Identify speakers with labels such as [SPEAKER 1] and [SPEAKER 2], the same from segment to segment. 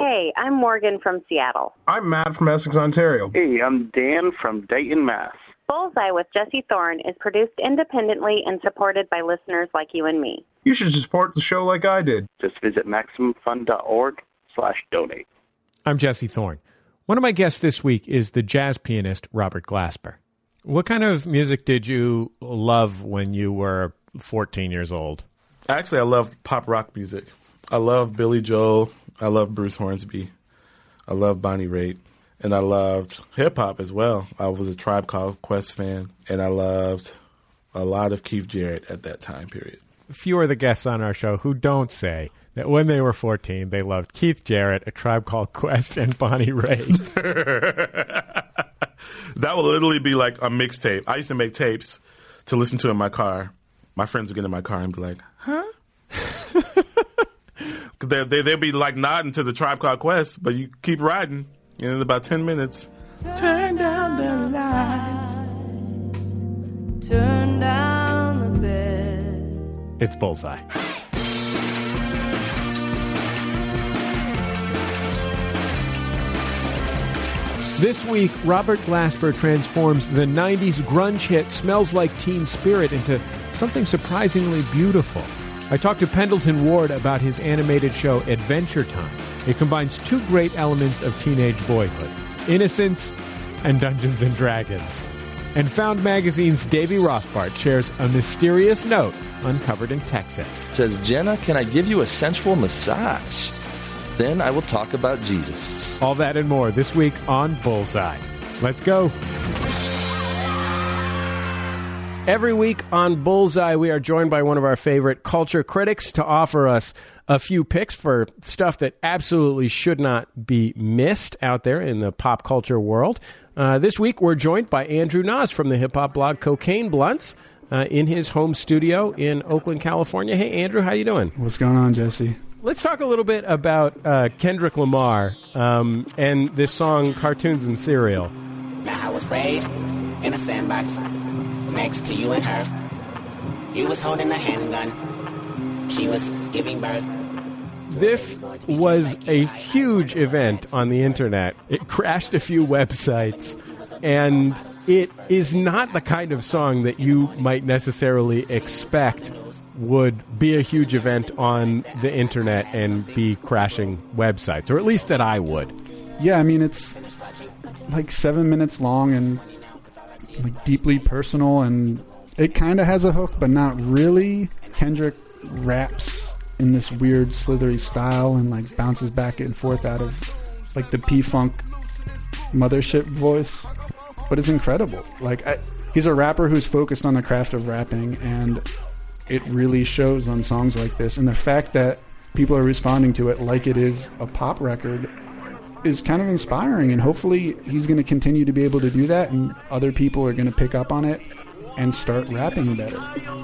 [SPEAKER 1] Hey, I'm Morgan from Seattle.
[SPEAKER 2] I'm Matt from Essex, Ontario.
[SPEAKER 3] Hey, I'm Dan from Dayton, Mass.
[SPEAKER 1] Bullseye with Jesse Thorne is produced independently and supported by listeners like you and me.
[SPEAKER 2] You should support the show like I did.
[SPEAKER 3] Just visit MaximumFun.org/donate.
[SPEAKER 4] I'm Jesse Thorne. One of my guests this week is the jazz pianist Robert Glasper. What kind of music did you love when you were 14 years old?
[SPEAKER 5] Actually, I love pop rock music. I love Billy Joel. I love Bruce Hornsby. I love Bonnie Raitt. And I loved hip-hop as well. I was a Tribe Called Quest fan, and I loved a lot of Keith Jarrett at that time period.
[SPEAKER 4] Few are the guests on our show who don't say that when they were 14, they loved Keith Jarrett, A Tribe Called Quest, and Bonnie Raitt.
[SPEAKER 5] That would literally be like a mixtape. I used to make tapes to listen to in my car. My friends would get in my car and be like, huh? They'd be like nodding to the Tribe Called Quest, but you keep riding. And in about 10 minutes, turn down the lights.
[SPEAKER 6] Turn down the bed.
[SPEAKER 4] It's Bullseye. This week, Robert Glasper transforms the 90s grunge hit Smells Like Teen Spirit into something surprisingly beautiful. I talked to Pendleton Ward about his animated show Adventure Time. It combines two great elements of teenage boyhood, innocence and Dungeons and Dragons. And Found Magazine's Davey Rothbart shares a mysterious note uncovered in Texas.
[SPEAKER 7] It says, Jenna, can I give you a sensual massage? Then I will talk about Jesus.
[SPEAKER 4] All that and more this week on Bullseye. Let's go. Every week on Bullseye, we are joined by one of our favorite culture critics to offer us a few picks for stuff that absolutely should not be missed out there in the pop culture world. This week, we're joined by Andrew Nas from the hip-hop blog Cocaine Blunts in his home studio in Oakland, California. Hey, Andrew, how you doing?
[SPEAKER 8] What's going on, Jesse?
[SPEAKER 4] Let's talk a little bit about Kendrick Lamar and this song, Cartoons and Cereal.
[SPEAKER 9] Now I was raised in a sandbox next to you and her. You was holding a handgun. She was giving birth.
[SPEAKER 4] This was a huge event on the internet. It crashed a few websites, and it is not the kind of song that you might necessarily expect would be a huge event on the internet and be crashing websites, or at least that I would.
[SPEAKER 8] Yeah, I mean, it's like 7 minutes long and like deeply personal, and it kind of has a hook, but not really. Kendrick raps in this weird slithery style and like bounces back and forth out of like the P-Funk mothership voice, but it's incredible. Like he's a rapper who's focused on the craft of rapping, and it really shows on songs like this. And the fact that people are responding to it like it is a pop record is kind of inspiring, and hopefully he's going to continue to be able to do that, and other people are going to pick up on it and start rapping better.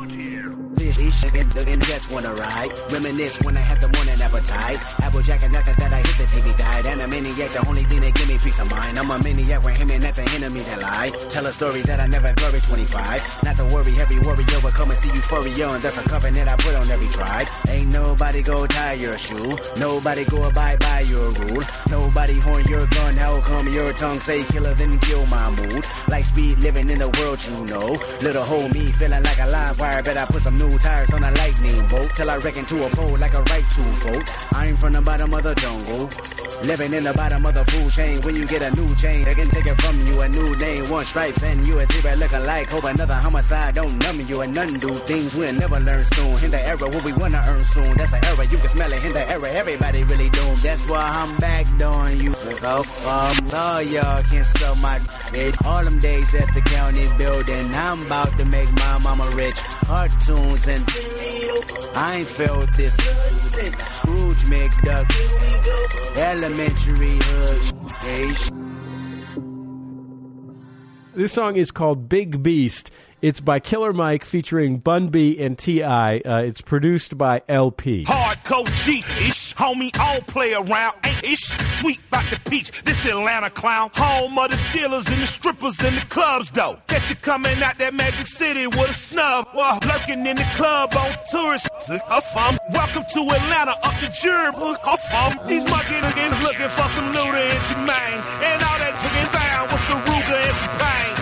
[SPEAKER 9] These shit in the jets wanna ride. Reminisce when I had the morning appetite. Applejack and nothing that I hit the TV died. And a maniac, the only thing that give me peace of mind. I'm a maniac when him and at the enemy that lie. Tell a story that I never glory 25. Not to worry, heavy warrior will come and see euphoria. And that's a covenant I put on every tribe. Ain't nobody go tie your shoe. Nobody go abide by your rule. Nobody horn your gun. How come your tongue say killer then kill my mood? Like speed living in the world, you know. Little hole me feeling like a live wire. Bet I put some new tires on a lightning bolt till I wreck into a pole like a right to vote. I'm from the bottom of the jungle, living in the bottom of the food chain. When you get a new chain, they can take it from you. A new name, one stripes, and you a zero look alike. Hope another homicide don't numb you and none do things we'll never learn soon. In the era where we wanna earn soon, that's an era you can smell it. In the era everybody really doomed. That's why I'm back on you. So all y'all can sell my bitch. All them days at the county building, I'm about to make my mama rich. Cartoons and I ain't felt this since Scrooge McDuck. Elementary hood.
[SPEAKER 4] This song is called Big Beast. It's by Killer Mike featuring Bun B and T.I. It's produced by LP.
[SPEAKER 10] Hardcore G-ish, homie, I don't play around, ain't-ish. Sweet like the peach, this Atlanta clown. Home of the dealers and the strippers and the clubs, though. Catch Catch you coming out that Magic City with a snub. Lurking in the club on tourists. Welcome to Atlanta, up the jury. These monkey niggas looking for some Luda and Jermaine. And all that fucking found with some Ruger and some pain.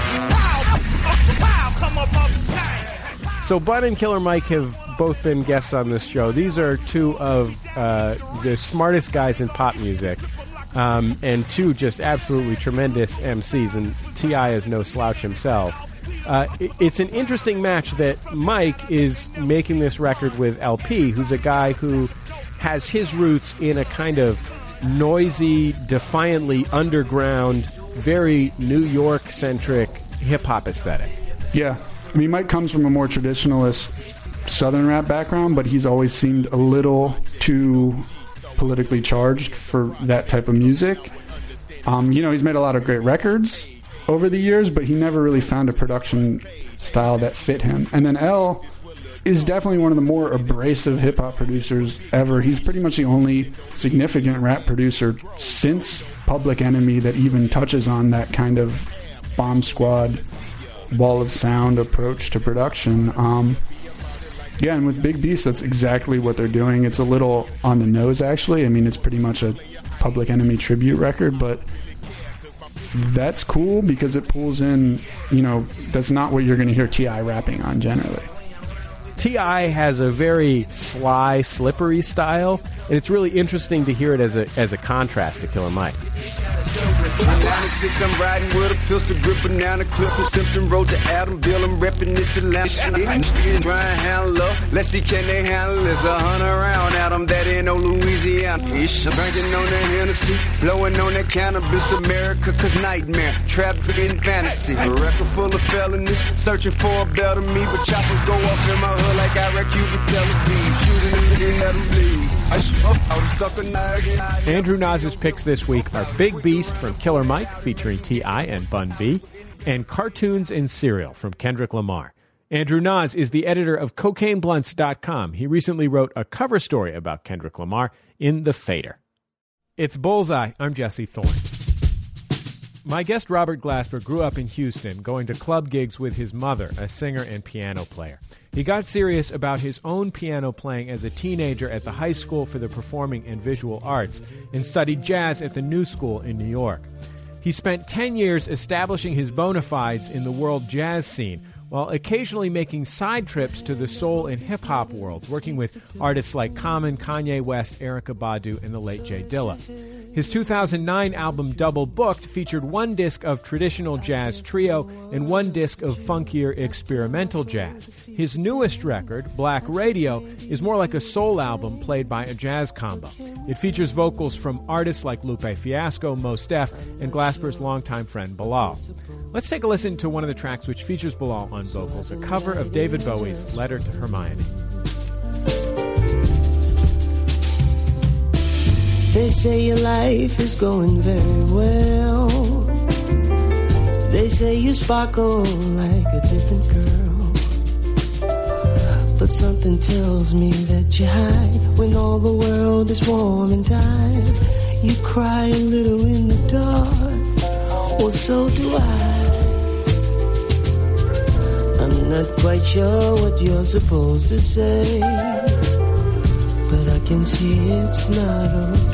[SPEAKER 10] Pow, come up off the chain.
[SPEAKER 4] So Bun and Killer Mike have both been guests on this show. These are two of the smartest guys in pop music. And two just absolutely tremendous MCs, and T.I. is no slouch himself. It's an interesting match that Mike is making this record with LP, who's a guy who has his roots in a kind of noisy, defiantly underground, very New York-centric hip-hop aesthetic.
[SPEAKER 8] Yeah. I mean, Mike comes from a more traditionalist Southern rap background, but he's always seemed a little too politically charged for that type of music. He's made a lot of great records over the years, but he never really found a production style that fit him. And then L is definitely one of the more abrasive hip-hop producers ever. He's pretty much the only significant rap producer since Public Enemy that even touches on that kind of Bomb Squad, wall of sound approach to production. Yeah, and with Big Beast, that's exactly what they're doing. It's a little on the nose, actually. I mean, it's pretty much a Public Enemy tribute record, but that's cool because it pulls in, that's not what you're going to hear T.I. rapping on generally.
[SPEAKER 4] T.I. has a very sly, slippery style, and it's really interesting to hear it as a contrast to Killer Mike.
[SPEAKER 11] 96, I'm riding with a pistol grip, banana clip from Simpson Road to Adamville. I'm repping this Atlanta. Try and handle up. Let's see, can they handle this? 100 round Adam, that ain't no Louisiana. Ish, drinking on that Hennessy, blowing on that cannabis. America, cause nightmare, trapped in fantasy. A record full of felonies, searching for a better me. But choppers go off in my hood like I wreck you with Tel Aviv. Shooting in let them bleed.
[SPEAKER 4] Andrew Naz's picks this week are Big Beast from Killer Mike, featuring T.I. and Bun B, and Cartoons and Cereal from Kendrick Lamar. Andrew Naz is the editor of CocaineBlunts.com. He recently wrote a cover story about Kendrick Lamar in The Fader. It's Bullseye. I'm Jesse Thorne. My guest Robert Glasper grew up in Houston, going to club gigs with his mother, a singer and piano player. He got serious about his own piano playing as a teenager at the High School for the Performing and Visual Arts and studied jazz at the New School in New York. He spent 10 years establishing his bona fides in the world jazz scene, while occasionally making side trips to the soul and hip-hop worlds, working with artists like Common, Kanye West, Erykah Badu, and the late Jay Dilla. His 2009 album Double Booked featured one disc of traditional jazz trio and one disc of funkier experimental jazz. His newest record, Black Radio, is more like a soul album played by a jazz combo. It features vocals from artists like Lupe Fiasco, Mos Def, and Glasper's longtime friend Bilal. Let's take a listen to one of the tracks which features Bilal on vocals, a cover of David Bowie's Letter to Hermione.
[SPEAKER 6] They say your life is going very well. They say you sparkle like a different girl. But something tells me that you hide when all the world is warm and tired. You cry a little in the dark, well, so do I. I'm not quite sure what you're supposed to say, but I can see it's not okay.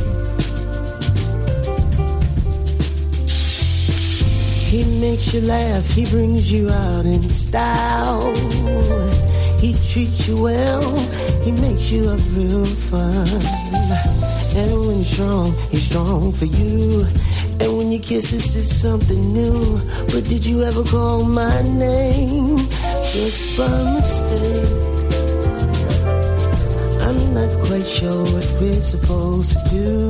[SPEAKER 6] He makes you laugh, he brings you out in style. He treats you well, he makes you have real fun. And when he's strong for you. And when you kiss us, it's something new. But did you ever call my name just by mistake? I'm not quite sure what we're supposed to do,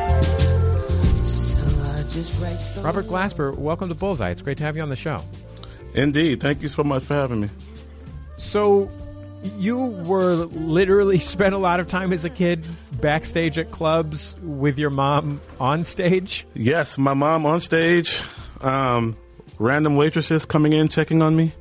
[SPEAKER 6] so I just write some.
[SPEAKER 4] Robert Glasper, welcome to Bullseye. It's great to have you on the show.
[SPEAKER 5] Indeed. Thank you so much for having me.
[SPEAKER 4] So you were literally spent a lot of time as a kid backstage at clubs with your mom on stage?
[SPEAKER 5] Yes, my mom on stage. Random waitresses coming in, checking on me.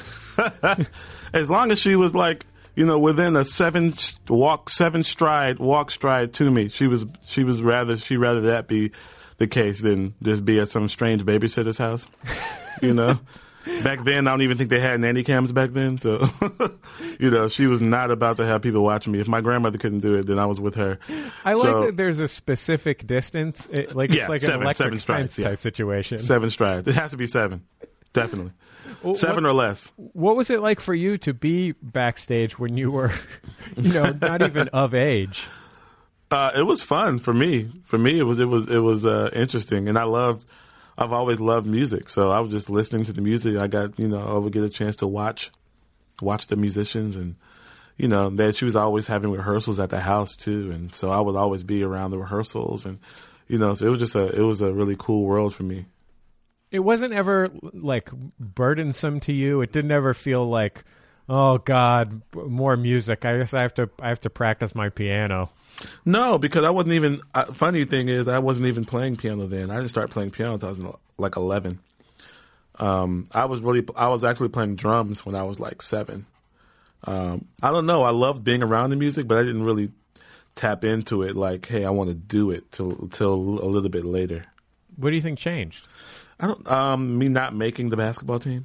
[SPEAKER 5] As long as she was like, within a walk stride to me. She'd rather that be the case than just be at some strange babysitter's house, Back then, I don't even think they had nanny cams back then. So, she was not about to have people watching me. If my grandmother couldn't do it, then I was with her.
[SPEAKER 4] I like that there's a specific distance. It's like an electric fence type situation.
[SPEAKER 5] 7 strides. It has to be 7. Definitely. 7 or less.
[SPEAKER 4] What was it like for you to be backstage when you were, not even of age?
[SPEAKER 5] It was fun for me. For me, it was interesting, and I've always loved music, so I was just listening to the music. I got, I would get a chance to watch the musicians, and that she was always having rehearsals at the house too, and so I would always be around the rehearsals, and so it was a really cool world for me.
[SPEAKER 4] It wasn't ever like burdensome to you. It didn't ever feel like, oh God, more music. I guess I have to practice my piano.
[SPEAKER 5] No, because I wasn't even. Funny thing is, I wasn't even playing piano then. I didn't start playing piano until I was like 11. I was actually playing drums when I was like 7. I don't know. I loved being around the music, but I didn't really tap into it. Like, hey, I want to do it till a little bit later.
[SPEAKER 4] What do you think changed?
[SPEAKER 5] I don't. Me not making the basketball team.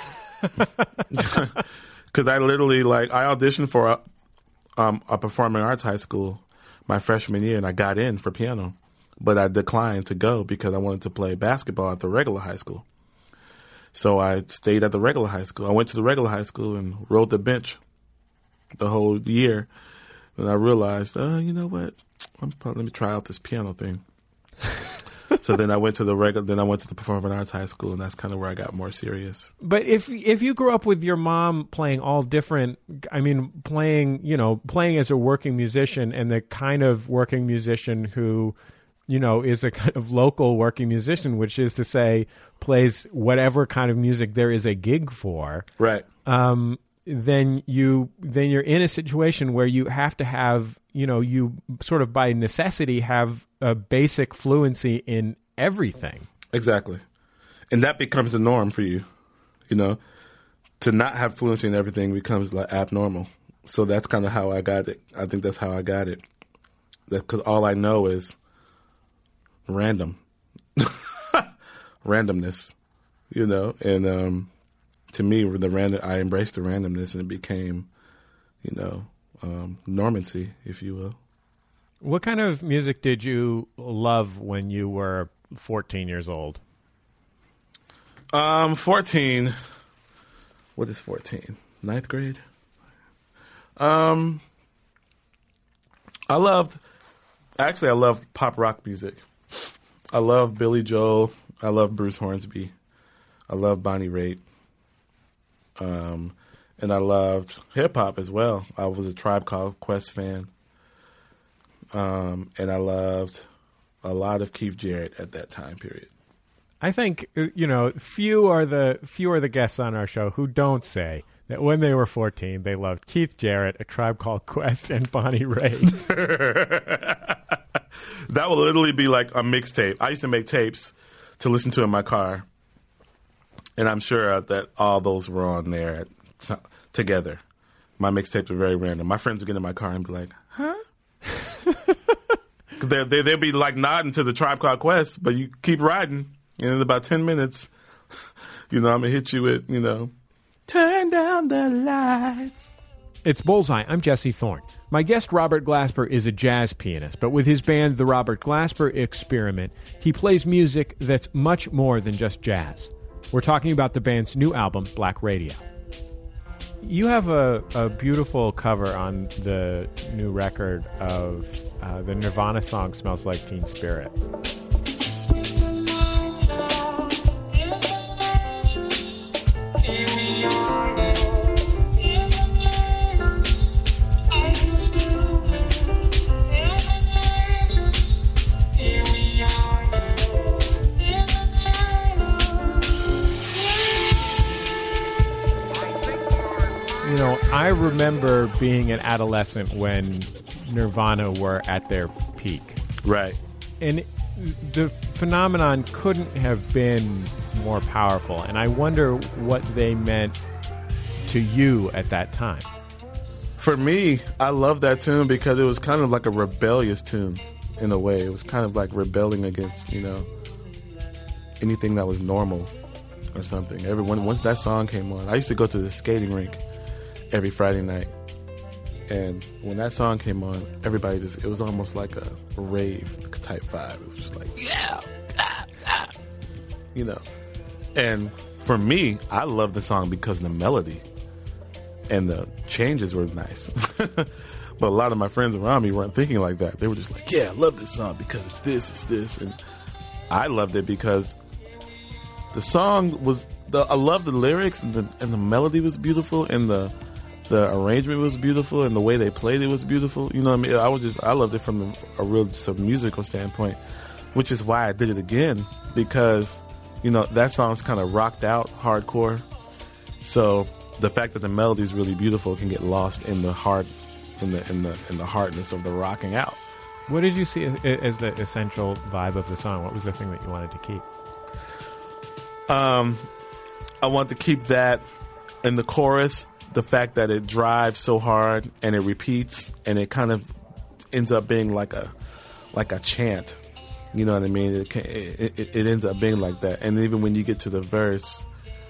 [SPEAKER 5] Because I literally I auditioned for a performing arts high school my freshman year, and I got in for piano, but I declined to go because I wanted to play basketball at the regular high school. So I stayed at the regular high school. I went to the regular high school and rode the bench the whole year. And I realized, you know what? Let me try out this piano thing. So then I went to the performing arts high school, and that's kind of where I got more serious.
[SPEAKER 4] But if you grew up with your mom playing all different, playing as a working musician, and the kind of working musician who, is a kind of local working musician, which is to say plays whatever kind of music there is a gig for.
[SPEAKER 5] Right.
[SPEAKER 4] Then you're in a situation where you have to have, you sort of by necessity have a basic fluency in everything.
[SPEAKER 5] Exactly. And that becomes the norm for you, to not have fluency in everything becomes like abnormal. So that's kind of how I got it. I think that's how I got it. That's because all I know is randomness, and to me, I embraced the randomness, and it became, normancy, if you will.
[SPEAKER 4] What kind of music did you love when you were 14 years old?
[SPEAKER 5] 14. What is 14? 9th grade? I loved pop rock music. I love Billy Joel. I love Bruce Hornsby. I love Bonnie Raitt. And I loved hip-hop as well. I was a Tribe Called Quest fan. And I loved a lot of Keith Jarrett at that time period.
[SPEAKER 4] I think, few are the guests on our show who don't say that when they were 14, they loved Keith Jarrett, A Tribe Called Quest, and Bonnie Raitt.
[SPEAKER 5] That would literally be like a mixtape. I used to make tapes to listen to in my car. And I'm sure that all those were on there together. My mixtapes were very random. My friends would get in my car and be like, huh? They'd be like nodding to the Tribe Called Quest, but you keep riding. And in about 10 minutes, I'm going to hit you with, turn down the lights.
[SPEAKER 4] It's Bullseye. I'm Jesse Thorne. My guest, Robert Glasper, is a jazz pianist, but with his band, The Robert Glasper Experiment, he plays music that's much more than just jazz. We're talking about the band's new album, Black Radio. You have a beautiful cover on the new record of the Nirvana song Smells Like Teen Spirit. I remember being an adolescent when Nirvana were at their peak.
[SPEAKER 5] Right.
[SPEAKER 4] And the phenomenon couldn't have been more powerful. And I wonder what they meant to you at that time.
[SPEAKER 5] For me, I love that tune because it was kind of like a rebellious tune in a way. It was kind of like rebelling against, anything that was normal. or something. Once that song came on, I used to go to the skating rink every Friday night. And when that song came on, everybody it was almost like a rave type vibe. It was just like, yeah, you know. And for me, I love the song because of the melody and the changes were nice. But a lot of my friends around me weren't thinking like that. They were just like, yeah, I love this song because it's this. And I loved it because the song was, I love the lyrics and the melody was beautiful and the arrangement was beautiful and the way they played it was beautiful. You know what I mean? I loved it from a real just a musical standpoint, which is why I did it again, because, you know, that song's kind of rocked out hardcore. So the fact that the melody is really beautiful can get lost in the heart, in the hardness of the rocking out.
[SPEAKER 4] What did you see as the essential vibe of the song? What was the thing that you wanted to keep?
[SPEAKER 5] I want to keep that in the chorus, the fact that it drives so hard and it repeats and it kind of ends up being like a chant. You know what I mean? It ends up being like that. And even when you get to the verse,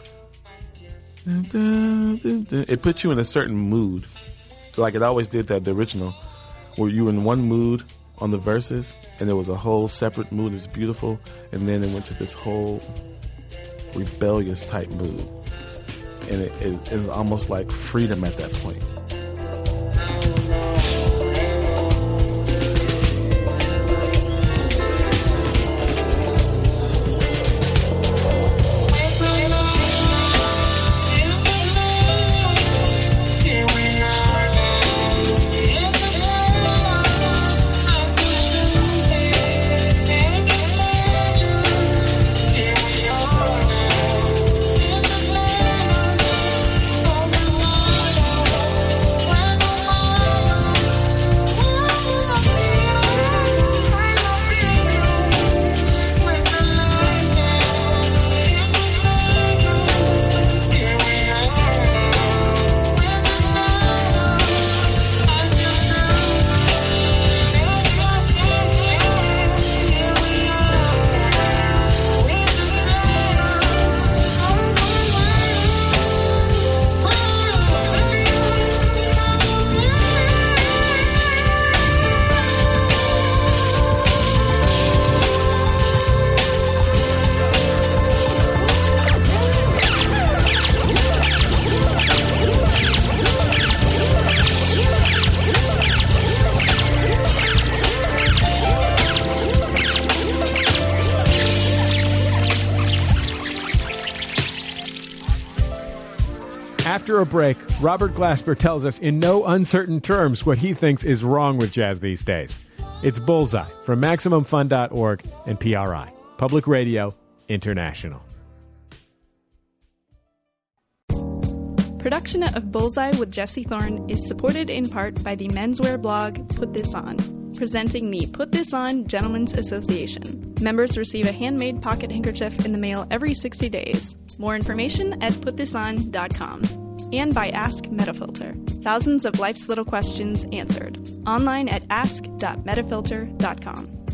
[SPEAKER 5] it puts you in a certain mood. Like it always did that, the original, where you were in one mood on the verses and there was a whole separate mood. It was beautiful. And then it went to this whole rebellious type mood. And it is almost like freedom at that point.
[SPEAKER 4] After a break, Robert Glasper tells us in no uncertain terms what he thinks is wrong with jazz these days. It's Bullseye from MaximumFun.org and PRI, Public Radio International.
[SPEAKER 12] Production of Bullseye with Jesse Thorne is supported in part by the menswear blog Put This On, presenting the Put This On Gentlemen's Association. Members receive a handmade pocket handkerchief in the mail every 60 days. More information at putthison.com. And by Ask Metafilter. Thousands of life's little questions answered. Online at ask.metafilter.com.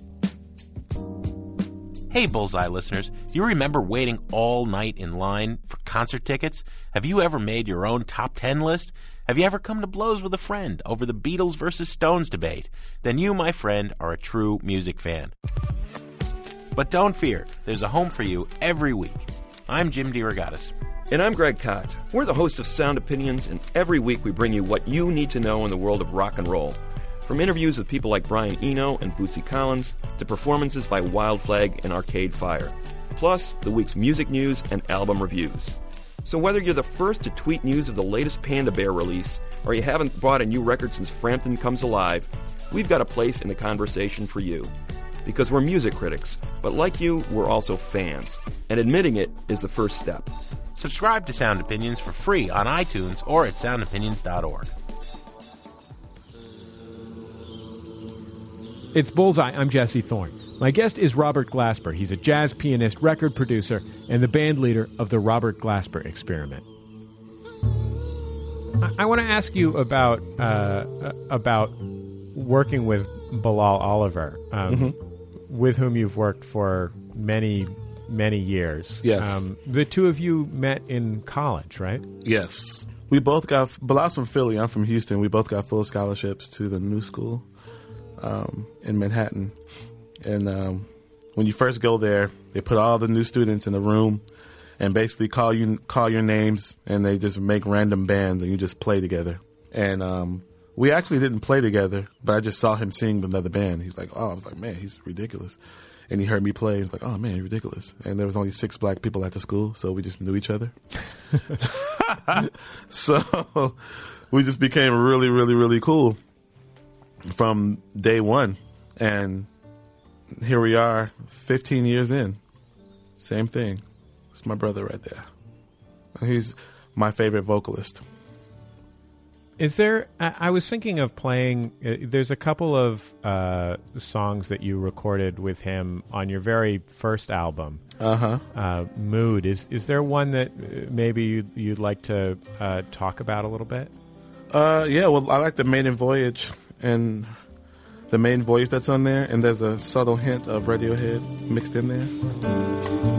[SPEAKER 13] Hey, Bullseye listeners, do you remember waiting all night in line for concert tickets? Have you ever made your own top 10 list? Have you ever come to blows with a friend over the Beatles versus Stones debate? Then you, my friend, are a true music fan. But don't fear, there's a home for you every week. I'm Jim DeRogatis.
[SPEAKER 14] And I'm Greg Kot. We're the hosts of Sound Opinions, and every week we bring you what you need to know in the world of rock and roll. From interviews with people like Brian Eno and Bootsy Collins, to performances by Wild Flag and Arcade Fire. Plus, the week's music news and album reviews. So whether you're the first to tweet news of the latest Panda Bear release, or you haven't bought a new record since Frampton Comes Alive, we've got a place in the conversation for you. Because we're music critics, but like you, we're also fans. And admitting it is the first step.
[SPEAKER 13] Subscribe to Sound Opinions for free on iTunes or at soundopinions.org.
[SPEAKER 4] It's Bullseye. I'm Jesse Thorne. My guest is Robert Glasper. He's a jazz pianist, record producer, and the band leader of the Robert Glasper Experiment. I want to ask you about working with Bilal Oliver, with whom you've worked for many many years.
[SPEAKER 5] Yes.
[SPEAKER 4] The two of you met in college, right?
[SPEAKER 5] Yes. We both got, Bilal's from Philly, I'm from Houston. We both got full scholarships to the New School in Manhattan. And when you first go there, they put all the new students in a room and basically call your names, and they just make random bands, and you just play together. And we actually didn't play together, but I just saw him sing with another band. He was like, oh, I was like, man, he's ridiculous. And he heard me play, and he was like, oh, man, you're ridiculous. And there was only 6 black people at the school, so we just knew each other. So we just became really, really, really cool from day one. And here we are 15 years in. Same thing. It's my brother right there. He's my favorite vocalist.
[SPEAKER 4] Is there, I was thinking of playing, there's a couple of songs that you recorded with him on your very first album, Mood. Is there one that maybe you'd like to talk about a little bit?
[SPEAKER 5] Yeah, well, I like the Maiden Voyage, and the Maiden Voyage that's on there, and there's a subtle hint of Radiohead mixed in there.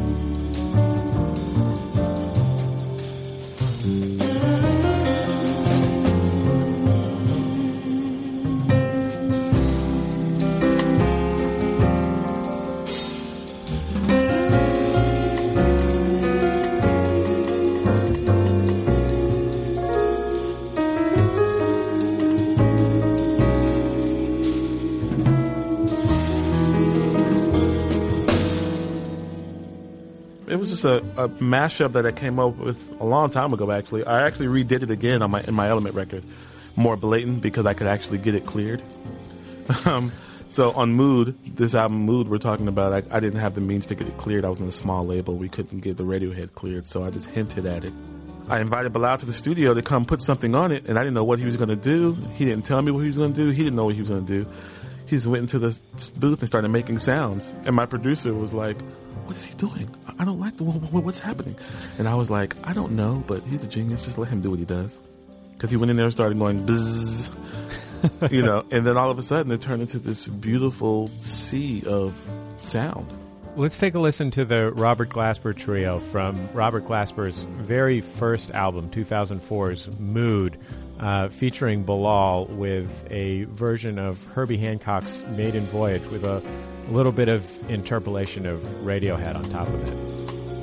[SPEAKER 5] It was just a mashup that I came up with a long time ago, actually. I actually redid it again in my Element record, more blatant, because I could actually get it cleared. So on Mood, this album Mood we're talking about, I didn't have the means to get it cleared. I was in a small label. We couldn't get the Radiohead cleared, so I just hinted at it. I invited Bilal to the studio to come put something on it, and I didn't know what he was going to do. He didn't tell me what he was going to do. He didn't know what he was going to do. He just went into the booth and started making sounds. And my producer was like, what is he doing? I don't like what's happening. And I was like, I don't know, but he's a genius. Just let him do what he does. Because he went in there and started going bzzz, and then all of a sudden it turned into this beautiful sea of sound.
[SPEAKER 4] Let's take a listen to the Robert Glasper Trio from Robert Glasper's very first album, 2004's Mood, featuring Bilal with a version of Herbie Hancock's Maiden Voyage with a little bit of interpolation of Radiohead on top of it.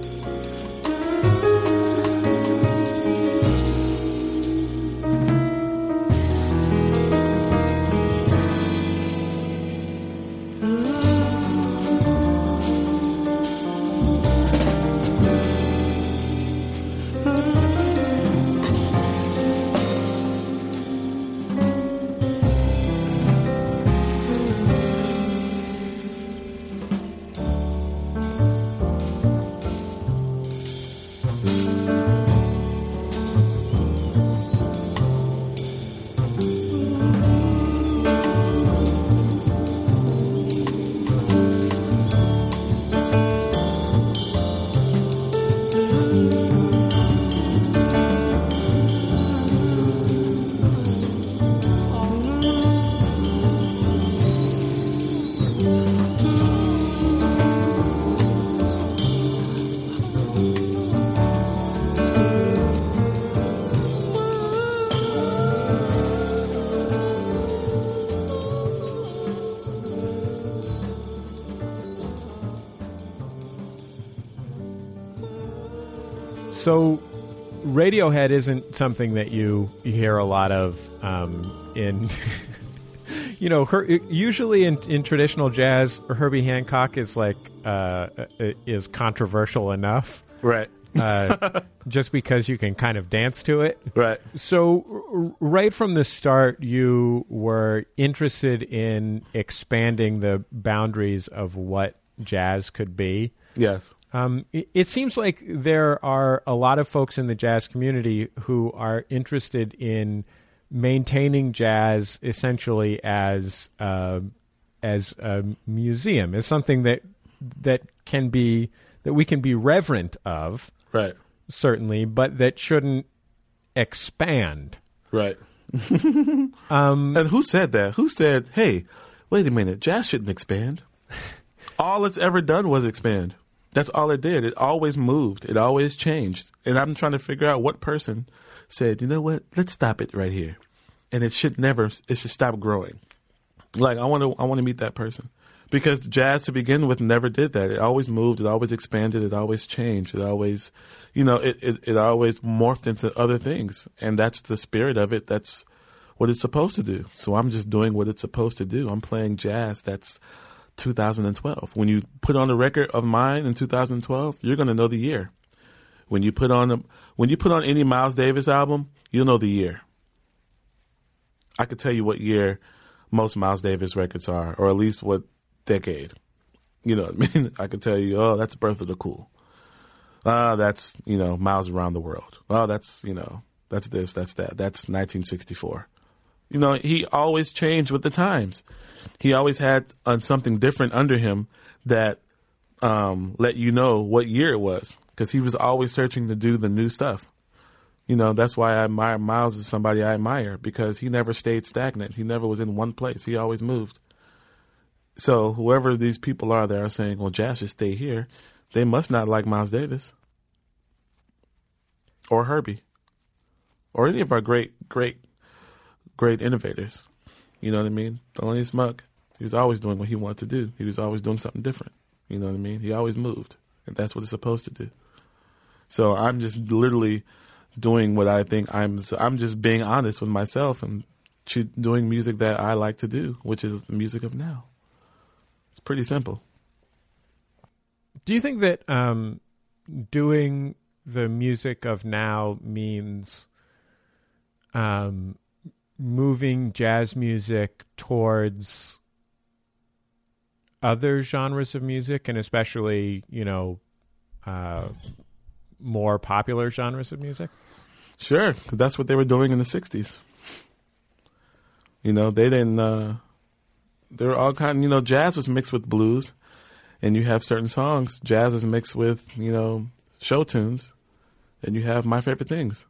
[SPEAKER 4] So Radiohead isn't something that you hear a lot of in, usually in traditional jazz, Herbie Hancock is is controversial enough.
[SPEAKER 5] Right.
[SPEAKER 4] Just because you can kind of dance to it.
[SPEAKER 5] Right.
[SPEAKER 4] So right from the start, you were interested in expanding the boundaries of what jazz could be.
[SPEAKER 5] Yes.
[SPEAKER 4] It seems like there are a lot of folks in the jazz community who are interested in maintaining jazz essentially as a museum, as something that we can be reverent of,
[SPEAKER 5] right?
[SPEAKER 4] Certainly, but that shouldn't expand,
[SPEAKER 5] right? And who said that? Who said, "Hey, wait a minute, jazz shouldn't expand"? All it's ever done was expand. That's all it did. It always moved. It always changed. And I'm trying to figure out what person said, you know what, let's stop it right here. And it should stop growing. Like, I want to meet that person. Because jazz to begin with never did that. It always moved. It always expanded. It always changed. It always, it always morphed into other things. And that's the spirit of it. That's what it's supposed to do. So I'm just doing what it's supposed to do. I'm playing jazz. That's 2012. When you put on a record of mine in 2012, you're going to know the year. When you put on any Miles Davis album, you'll know the year. I could tell you what year most Miles Davis records are, or at least what decade. You know what I mean? I could tell you, oh, that's Birth of the Cool. That's, Miles Around the World. Oh, that's, that's this, that's that. That's 1964. He always changed with the times. He always had something different under him that let you know what year it was, because he was always searching to do the new stuff. That's why I admire Miles as somebody I admire, because he never stayed stagnant. He never was in one place. He always moved. So whoever these people are that are saying, well, jazz should stay here, they must not like Miles Davis or Herbie or any of our great innovators. You know what I mean? Thelonious Monk, he was always doing what he wanted to do. He was always doing something different. You know what I mean? He always moved, and that's what it's supposed to do. So I'm just literally doing what I think I'm just being honest with myself and doing music that I like to do, which is the music of now. It's pretty simple.
[SPEAKER 4] Do you think that doing the music of now means moving jazz music towards other genres of music, and especially, more popular genres of music?
[SPEAKER 5] Sure, 'cause that's what they were doing in the 60s. They didn't... There were all kind, jazz was mixed with blues, and you have certain songs. Jazz is mixed with, show tunes, and you have My Favorite Things.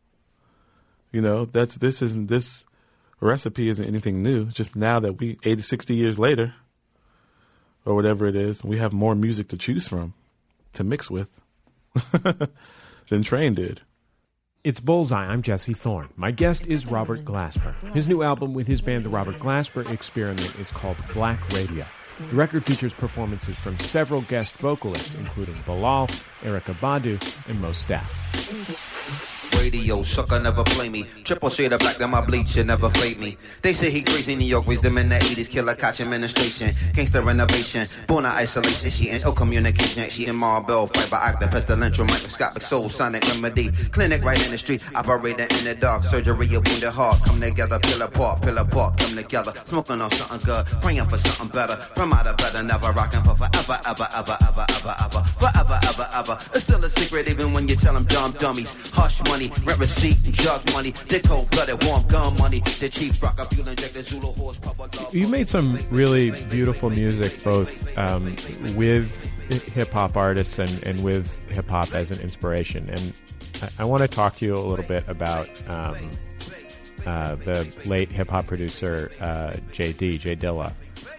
[SPEAKER 5] This recipe isn't anything new. Just now that 60 years later, or whatever it is, we have more music to choose from, to mix with, than Train did.
[SPEAKER 4] It's Bullseye. I'm Jesse Thorne. My guest is Robert Glasper. His new album with his band, The Robert Glasper Experiment, is called Black Radio. The record features performances from several guest vocalists, including Bilal, Erykah Badu, and Mos Def.
[SPEAKER 15] Radio, sucker, never play me. Triple shade of black, then my bleach should never fade me. They say he crazy, New York raised them in the 80s. Killer Koch administration, gangster renovation, born of isolation. She in ill communication, she in Marlboro, fiber active, pestilential, microscopic soul, sonic remedy. Clinic right in the street, operating in the dark. Surgery of wounded heart, come together, pill apart, come together. Smoking on something good, praying for something better. From out of better, never rocking for forever, ever, ever, ever, ever, ever, forever, ever, ever. It's still a secret even when you tell them dumb dummies. Hush money, rent receipt, drug money, the cold-blooded warm gun money, the Chiefs rock a fuel injected Zulu horse.
[SPEAKER 4] You made some really beautiful music, both with hip-hop artists and with hip-hop as an inspiration. And I want to talk to you a little bit about the late hip-hop producer Jay Dilla.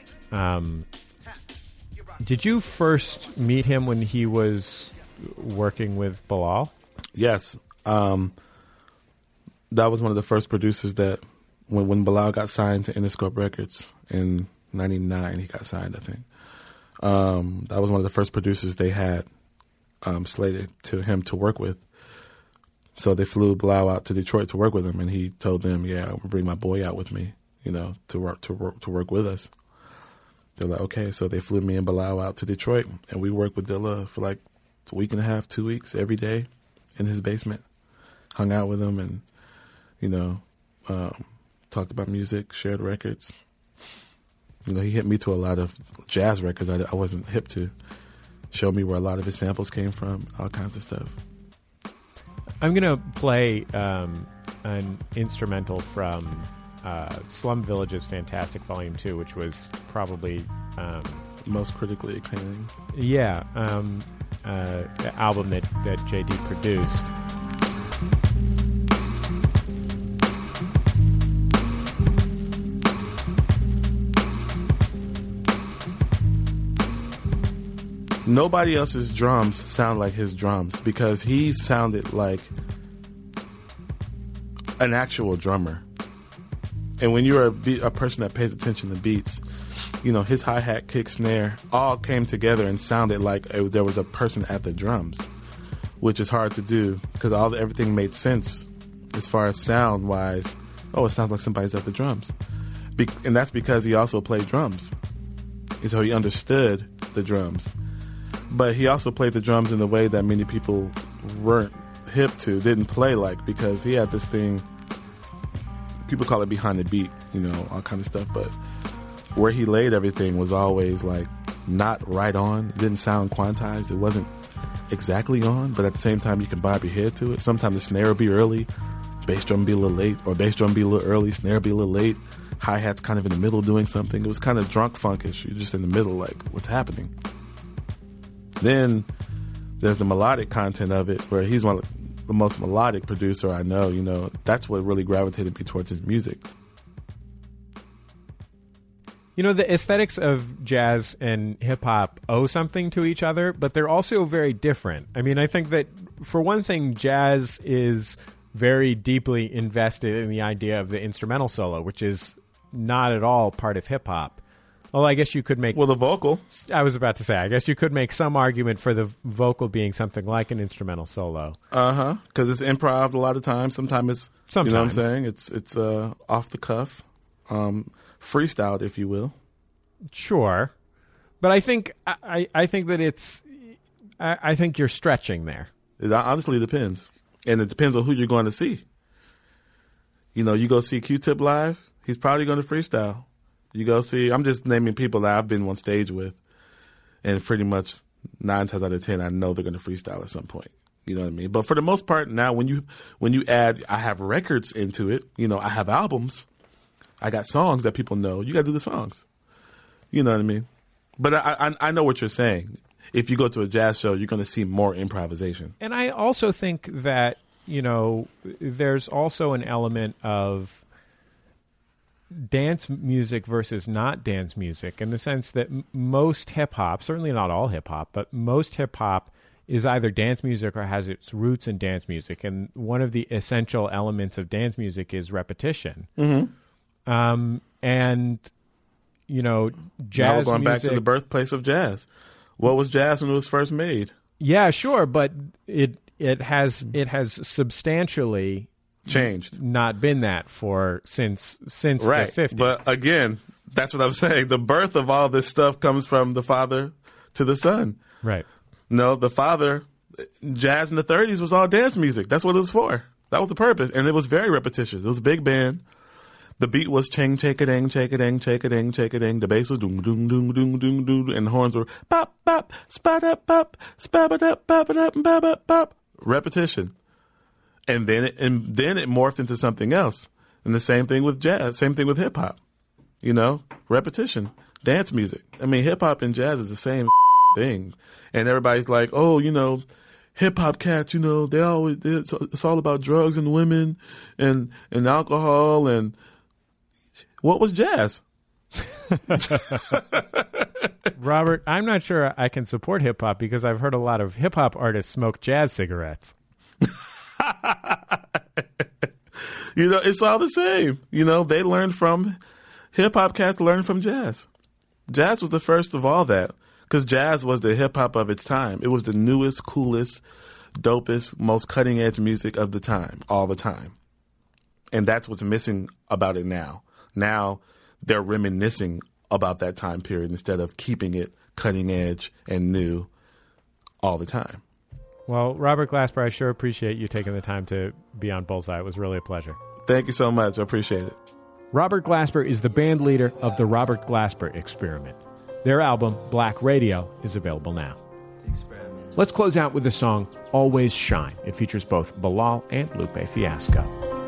[SPEAKER 4] Did you first meet him when he was working with Bilal?
[SPEAKER 5] Yes. That was one of the first producers that, when Bilal got signed to Interscope Records in 99, he got signed, I think. That was one of the first producers they had slated to him to work with. So they flew Bilal out to Detroit to work with him, and he told them, "Yeah, I'm gonna bring my boy out with me, to work with us." They're like, "Okay." So they flew me and Bilal out to Detroit, and we worked with Dilla for like a week and a half, 2 weeks, every day in his basement. Hung out with him and, talked about music, shared records. He hit me to a lot of jazz records I wasn't hip to. Showed me where a lot of his samples came from, all kinds of stuff.
[SPEAKER 4] I'm going to play an instrumental from Slum Village's Fantastic Volume 2, which was probably...
[SPEAKER 5] most critically acclaimed.
[SPEAKER 4] Yeah, the album that J.D. produced.
[SPEAKER 5] nobody else's drums sound like his drums because he sounded like an actual drummer. And when you're a person that pays attention to beats, you know, his hi-hat, kick, snare all came together and sounded like there was a person at the drums, which is hard to do because everything made sense as far as sound-wise. Oh, it sounds like somebody's at the drums. And that's because he also played drums. And so he understood the drums. But he also played the drums in the way that many people weren't hip to, didn't play like, because he had this thing, people call it behind the beat, you know, all kind of stuff, but where he laid everything was always like not right on. It didn't sound quantized. It wasn't exactly on, but at the same time you can bob your head to it. Sometimes the snare will be early, bass drum be a little late, or bass drum be a little early, snare be a little late, hi-hat's kind of in the middle doing something. It was kind of drunk funkish. You're just in the middle like, what's happening? Then there's the melodic content of it, where he's one of the most melodic producer I know. You know, that's what really gravitated me towards his music.
[SPEAKER 4] You know, the aesthetics of jazz and hip-hop owe something to each other, but they're also very different. I mean, I think that, for one thing, jazz is very deeply invested in the idea of the instrumental solo, which is not at all part of hip-hop. Well, I guess you could make...
[SPEAKER 5] Well, the vocal.
[SPEAKER 4] I was about to say, I guess you could make some argument for the vocal being something like an instrumental solo.
[SPEAKER 5] Uh-huh, because it's improv a lot of times. Sometimes it's, you know what I'm saying? It's off the cuff. Freestyled, if you will. Sure, but I think that it's. I think you're stretching there. It honestly depends, and it depends on who you're going to see. You know, you go see Q-Tip live, he's probably going to freestyle. You go see. I'm just naming people that I've been on stage with, and pretty much 9 times out of 10, I know they're going to freestyle at some point. You know what I mean? But for the most part, now when you add, I have records into it. You know, I have albums. I got songs that people know. You got to do the songs. You know what I mean? But I know what you're saying. If you go to a jazz show, you're going to see more improvisation.
[SPEAKER 4] And I also think that, you know, there's also an element of dance music versus not dance music, in the sense that most hip-hop, certainly not all hip-hop, but most hip-hop is either dance music or has its roots in dance music. And one of the essential elements of dance music is repetition.
[SPEAKER 5] Mm-hmm.
[SPEAKER 4] And, you know, jazz
[SPEAKER 5] now we're going
[SPEAKER 4] music,
[SPEAKER 5] back to the birthplace of jazz. What was jazz when it was first made?
[SPEAKER 4] Yeah, sure, but it has substantially
[SPEAKER 5] changed.
[SPEAKER 4] Not been that since
[SPEAKER 5] right.
[SPEAKER 4] the 50s.
[SPEAKER 5] But again, that's what I'm saying. The birth of all this stuff comes from the father to the son.
[SPEAKER 4] Right.
[SPEAKER 5] No, the father, jazz in the 30s was all dance music. That's what it was for. That was the purpose, and it was very repetitious. It was a big band. The beat was ching, chake-a-ding, chake-a-ding, chake-a-ding, chake-a-ding. The bass was doom, doom, doom, doom, doom, doom, and the horns were pop, pop, spad-up, spab-a-dup, bop-a-dup, bop, pop. Repetition. And then it morphed into something else. And the same thing with jazz, same thing with hip-hop. You know, repetition, dance music. I mean, hip-hop and jazz is the same thing. And everybody's like, oh, you know, hip-hop cats, you know, it's all about drugs and women and alcohol and... What was jazz?
[SPEAKER 4] Robert, I'm not sure I can support hip-hop because I've heard a lot of hip-hop artists smoke jazz cigarettes.
[SPEAKER 5] You know, it's all the same. You know, they learned from, hip-hop cats learned from jazz. Jazz was the first of all that, because jazz was the hip-hop of its time. It was the newest, coolest, dopest, most cutting-edge music of the time, all the time. And that's what's missing about it now. Now they're reminiscing about that time period instead of keeping it cutting edge and new all the time.
[SPEAKER 4] Well, Robert Glasper, I sure appreciate you taking the time to be on Bullseye. It was really a pleasure.
[SPEAKER 5] Thank you so much. I appreciate it.
[SPEAKER 4] Robert Glasper is the band leader of the Robert Glasper Experiment. Their album, Black Radio, is available now. Let's close out with the song Always Shine. It features both Bilal and Lupe Fiasco.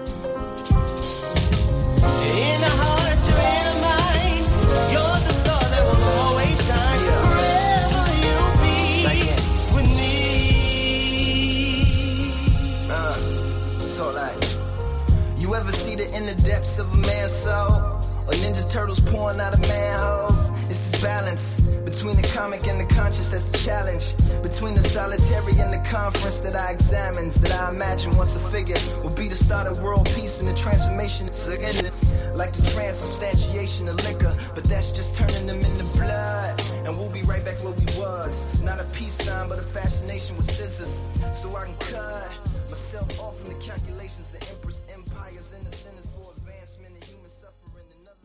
[SPEAKER 16] In the depths of a man's soul, or Ninja Turtles pouring out of manholes. It's this balance between the comic intellect and the conscious, that's the challenge. Between the solitary and the conference that I examines, that I imagine once a figure will be the start of world peace and the transformation. It's like the transubstantiation of liquor, but that's just turning them into blood. And we'll be right back where we was. Not a peace sign, but a fascination with scissors. So I can cut myself off from the calculations of empress empires and the sinners for advancement of human suffering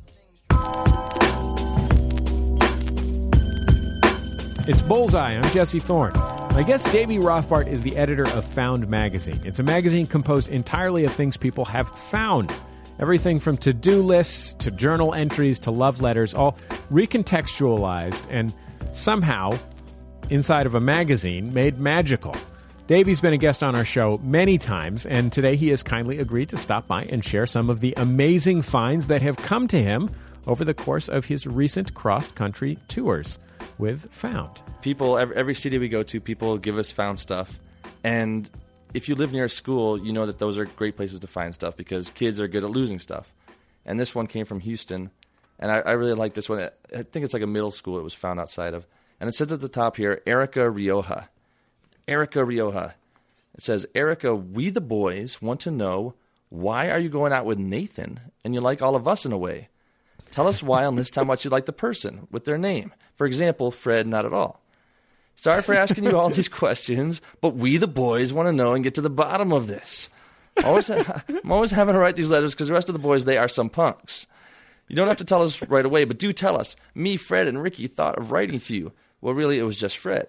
[SPEAKER 16] and other things.
[SPEAKER 4] It's Bullseye. I'm Jesse Thorne. My guest, Davey Rothbart, is the editor of Found Magazine. It's a magazine composed entirely of things people have found. Everything from to-do lists to journal entries to love letters, all recontextualized and somehow, inside of a magazine, made magical. Davey's been a guest on our show many times, and today he has kindly agreed to stop by and share some of the amazing finds that have come to him over the course of his recent cross-country tours with Found.
[SPEAKER 17] People, every city we go to, people give us Found stuff. And if you live near a school, you know that those are great places to find stuff because kids are good at losing stuff. And this one came from Houston, and I really like this one. I think it's like a middle school it was found outside of. And it says at the top here, Erica Rioja. Erica Rioja. It says, Erica, we the boys want to know, why are you going out with Nathan and you like all of us in a way? Tell us why and list how much you like the person with their name. For example, Fred, not at all. Sorry for asking you all these questions, but we the boys want to know and get to the bottom of this. I'm always having to write these letters because the rest of the boys, they are some punks. You don't have to tell us right away, but do tell us. Me, Fred, and Ricky thought of writing to you. Well, really, it was just Fred.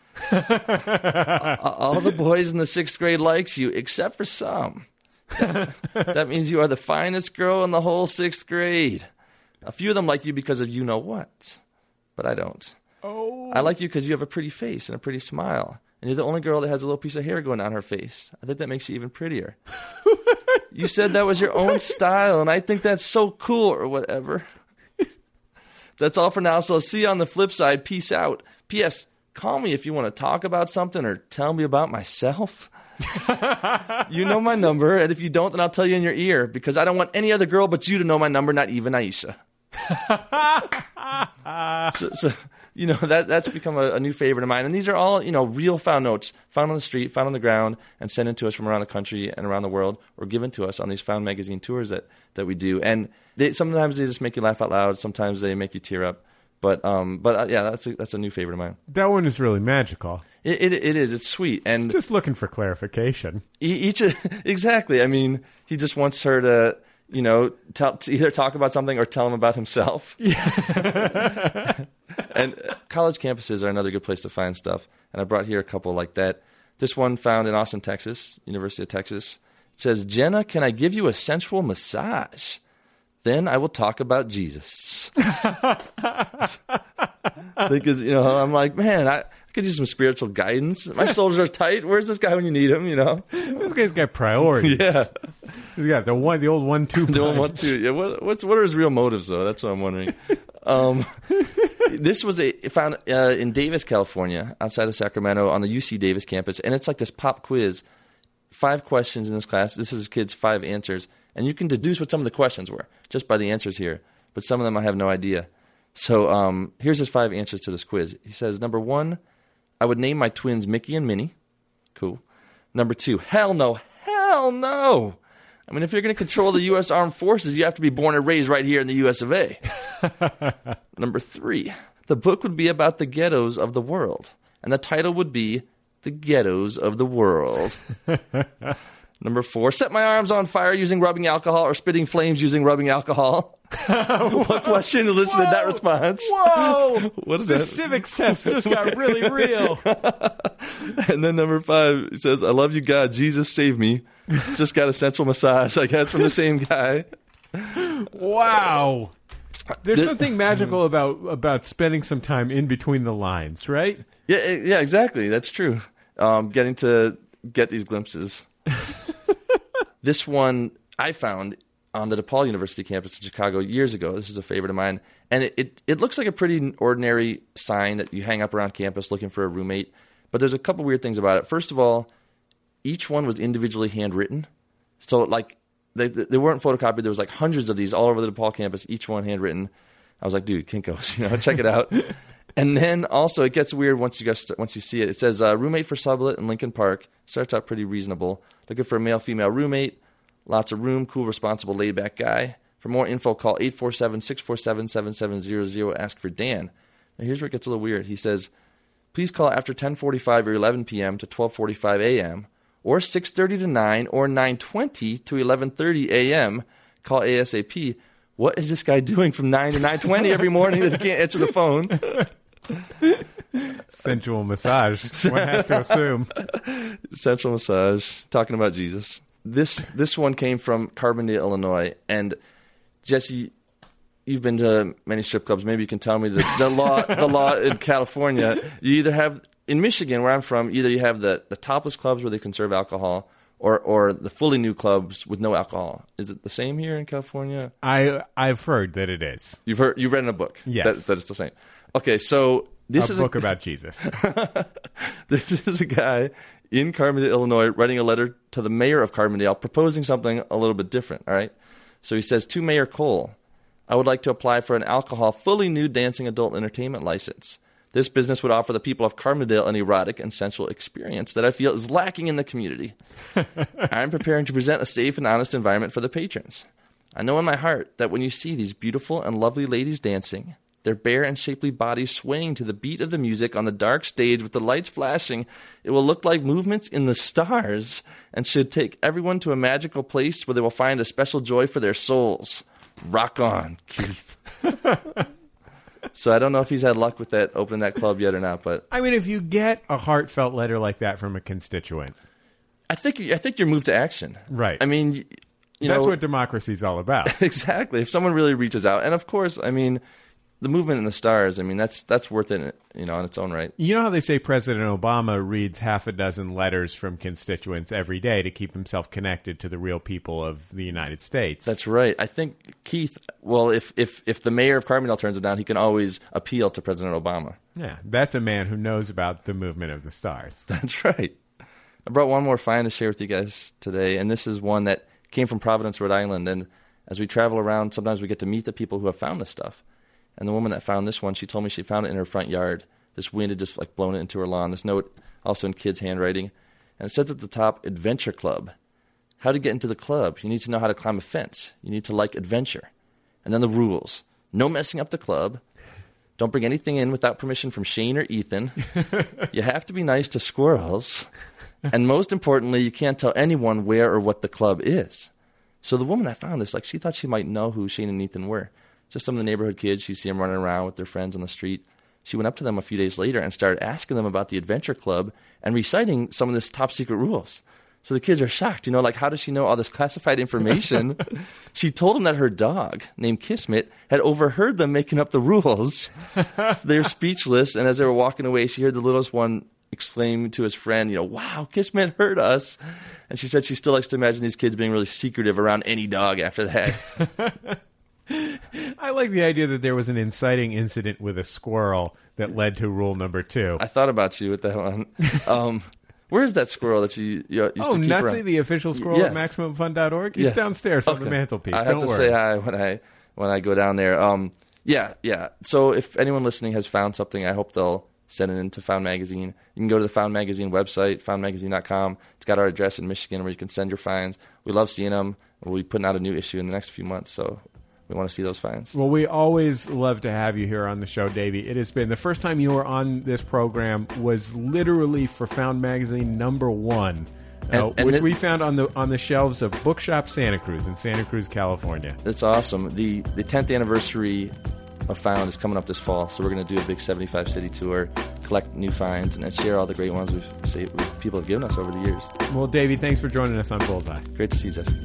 [SPEAKER 17] All the boys in the 6th grade likes you, except for some. That means you are the finest girl in the whole 6th grade. A few of them like you because of you know what, but I don't.
[SPEAKER 4] Oh.
[SPEAKER 17] I like you because you have a pretty face and a pretty smile, and you're the only girl that has a little piece of hair going down her face. I think that makes you even prettier. You said that was your own style, and I think that's so cool, or whatever. That's all for now, so I'll see you on the flip side. Peace out. P.S. Call me if you want to talk about something or tell me about myself. You know my number, and if you don't, then I'll tell you in your ear, because I don't want any other girl but you to know my number, not even Aisha. So you know, that's become a new favorite of mine. And these are all, you know, real found notes, found on the street, found on the ground, and sent in to us from around the country and around the world, or given to us on these Found Magazine tours that we do. And sometimes they just make you laugh out loud. Sometimes they make you tear up. But yeah, that's a new favorite of mine.
[SPEAKER 4] That one is really magical.
[SPEAKER 17] It is. It's sweet. And
[SPEAKER 4] just looking for clarification.
[SPEAKER 17] Exactly. I mean, he just wants her to, you know, to either talk about something or tell him about himself. Yeah. And college campuses are another good place to find stuff. And I brought here a couple like that. This one found in Austin, Texas, University of Texas. It says, Jenna, can I give you a sensual massage? Then I will talk about Jesus. Because, you know, I'm like, man, I could use some spiritual guidance. My shoulders are tight. Where's this guy when you need him, you know?
[SPEAKER 4] This guy's got priorities.
[SPEAKER 17] Yeah.
[SPEAKER 4] He's got the old 1-2.
[SPEAKER 17] The old 1-2. Yeah. What are his real motives, though? That's what I'm wondering. This was found in Davis, California, outside of Sacramento, on the UC Davis campus. And it's like this pop quiz. 5 questions in this class. This is kids' 5 answers. And you can deduce what some of the questions were just by the answers here. But some of them I have no idea. So here's his 5 answers to this quiz. He says, number 1, I would name my twins Mickey and Minnie. Cool. Number 2, hell no. Hell no. I mean, if you're going to control the U.S. Armed Forces, you have to be born and raised right here in the U.S. of A. Number 3, the book would be about the ghettos of the world. And the title would be The Ghettos of the World. Number 4, set my arms on fire using rubbing alcohol or spitting flames using rubbing alcohol. What question elicited that response?
[SPEAKER 4] Whoa!
[SPEAKER 17] What is
[SPEAKER 4] the
[SPEAKER 17] that?
[SPEAKER 4] Civics test just got really real.
[SPEAKER 17] And then number 5, it says, I love you, God. Jesus, save me. Just got a sensual massage, I guess, from the same guy.
[SPEAKER 4] Wow. There's something magical about spending some time in between the lines, right?
[SPEAKER 17] Yeah, exactly. That's true. Getting to get these glimpses. This one I found on the DePaul University campus in Chicago years ago. This is a favorite of mine. And it looks like a pretty ordinary sign that you hang up around campus looking for a roommate. But there's a couple weird things about it. First of all, each one was individually handwritten. So, like, they weren't photocopied. There was, like, hundreds of these all over the DePaul campus, each one handwritten. I was like, dude, Kinko's, you know, check it out. And then also it gets weird once you see it. It says roommate for sublet in Lincoln Park. Starts out pretty reasonable. Looking for a male-female roommate. Lots of room. Cool, responsible, laid-back guy. For more info, call 847-647-7700. Ask for Dan. Now here's where it gets a little weird. He says, please call after 10:45 or 11 p.m. to 12:45 a.m. or 6:30 to 9 or 9:20 to 11:30 a.m. Call ASAP. What is this guy doing from 9 to 9:20 every morning that he can't answer the phone?
[SPEAKER 4] Sensual massage. One has to assume.
[SPEAKER 17] Sensual massage. Talking about Jesus. This one came from Carbondale, Illinois. And Jesse, you've been to many strip clubs. Maybe you can tell me the law in California. You either have, in Michigan, where I'm from, either you have the topless clubs where they can serve alcohol, or the fully new clubs with no alcohol. Is it the same here in California?
[SPEAKER 4] I've heard that it is.
[SPEAKER 17] You've read in a book.
[SPEAKER 4] Yes,
[SPEAKER 17] that it's the same. Okay, so this is
[SPEAKER 4] a book about Jesus.
[SPEAKER 17] This is a guy in Carbondale, Illinois, writing a letter to the mayor of Carbondale, proposing something a little bit different. All right, so he says, to Mayor Cole, I would like to apply for an alcohol fully nude dancing adult entertainment license. This business would offer the people of Carbondale an erotic and sensual experience that I feel is lacking in the community. I'm preparing to present a safe and honest environment for the patrons. I know in my heart that when you see these beautiful and lovely ladies dancing, their bare and shapely bodies swaying to the beat of the music on the dark stage with the lights flashing, it will look like movements in the stars and should take everyone to a magical place where they will find a special joy for their souls. Rock on, Keith. So I don't know if he's had luck with that, opening that club yet or not. But
[SPEAKER 4] I mean, if you get a heartfelt letter like that from a constituent,
[SPEAKER 17] I think you're moved to action.
[SPEAKER 4] Right.
[SPEAKER 17] I mean,
[SPEAKER 4] that's what democracy's all about.
[SPEAKER 17] Exactly. If someone really reaches out, and of course, I mean, the movement in the stars, I mean, that's worth it, on its own right.
[SPEAKER 4] You know how they say President Obama reads half a dozen letters from constituents every day to keep himself connected to the real people of the United States?
[SPEAKER 17] That's right. I think Keith, well, if the mayor of Carbondale turns him down, he can always appeal to President Obama.
[SPEAKER 4] Yeah, that's a man who knows about the movement of the stars.
[SPEAKER 17] That's right. I brought one more find to share with you guys today, and this is one that came from Providence, Rhode Island. And as we travel around, sometimes we get to meet the people who have found this stuff. And the woman that found this one, she told me she found it in her front yard. This wind had just blown it into her lawn. This note, also in kids' handwriting. And it says at the top, Adventure Club. How to get into the club. You need to know how to climb a fence. You need to like adventure. And then the rules. No messing up the club. Don't bring anything in without permission from Shane or Ethan. You have to be nice to squirrels. And most importantly, you can't tell anyone where or what the club is. So the woman that found this, she thought she might know who Shane and Ethan were. Just some of the neighborhood kids. She'd see them running around with their friends on the street. She went up to them a few days later and started asking them about the Adventure Club and reciting some of this top secret rules. So the kids are shocked. How does she know all this classified information? She told them that her dog, named Kismet, had overheard them making up the rules. So they're speechless. And as they were walking away, she heard the littlest one exclaim to his friend, wow, Kismet heard us. And she said she still likes to imagine these kids being really secretive around any dog after that.
[SPEAKER 4] I like the idea that there was an inciting incident with a squirrel that led to rule number 2.
[SPEAKER 17] I thought about you with that one. Where's that squirrel that you used to keep
[SPEAKER 4] Nutsy,
[SPEAKER 17] around?
[SPEAKER 4] The official squirrel at MaximumFun.org? He's downstairs on the mantelpiece.
[SPEAKER 17] I have to say hi when I go down there. Yeah. So if anyone listening has found something, I hope they'll send it in to Found Magazine. You can go to the Found Magazine website, foundmagazine.com. It's got our address in Michigan where you can send your finds. We love seeing them. We'll be putting out a new issue in the next few months, so we want to see those finds.
[SPEAKER 4] Well, we always love to have you here on the show, Davey. It has been the first time you were on this program was literally for Found Magazine #1, which we found on the shelves of Bookshop Santa Cruz in Santa Cruz, California.
[SPEAKER 17] It's awesome. The 10th anniversary of Found is coming up this fall, so we're going to do a big 75-city tour, collect new finds, and share all the great ones people have given us over the years.
[SPEAKER 4] Well, Davey, thanks for joining us on Bullseye.
[SPEAKER 17] Great to see you, Jesse.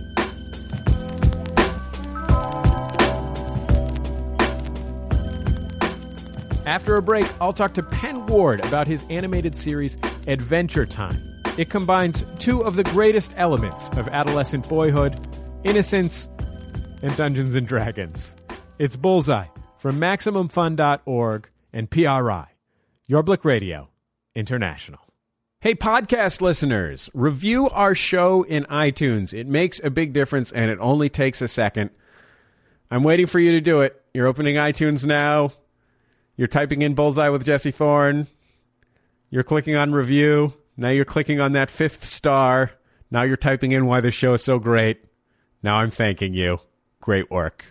[SPEAKER 4] After a break, I'll talk to Penn Ward about his animated series, Adventure Time. It combines two of the greatest elements of adolescent boyhood, innocence and Dungeons & Dragons. It's Bullseye from MaximumFun.org and PRI, Your Blick Radio International. Hey, podcast listeners, review our show in iTunes. It makes a big difference, and it only takes a second. I'm waiting for you to do it. You're opening iTunes now. You're typing in Bullseye with Jesse Thorne. You're clicking on review. Now you're clicking on that 5th star. Now you're typing in why the show is so great. Now I'm thanking you. Great work.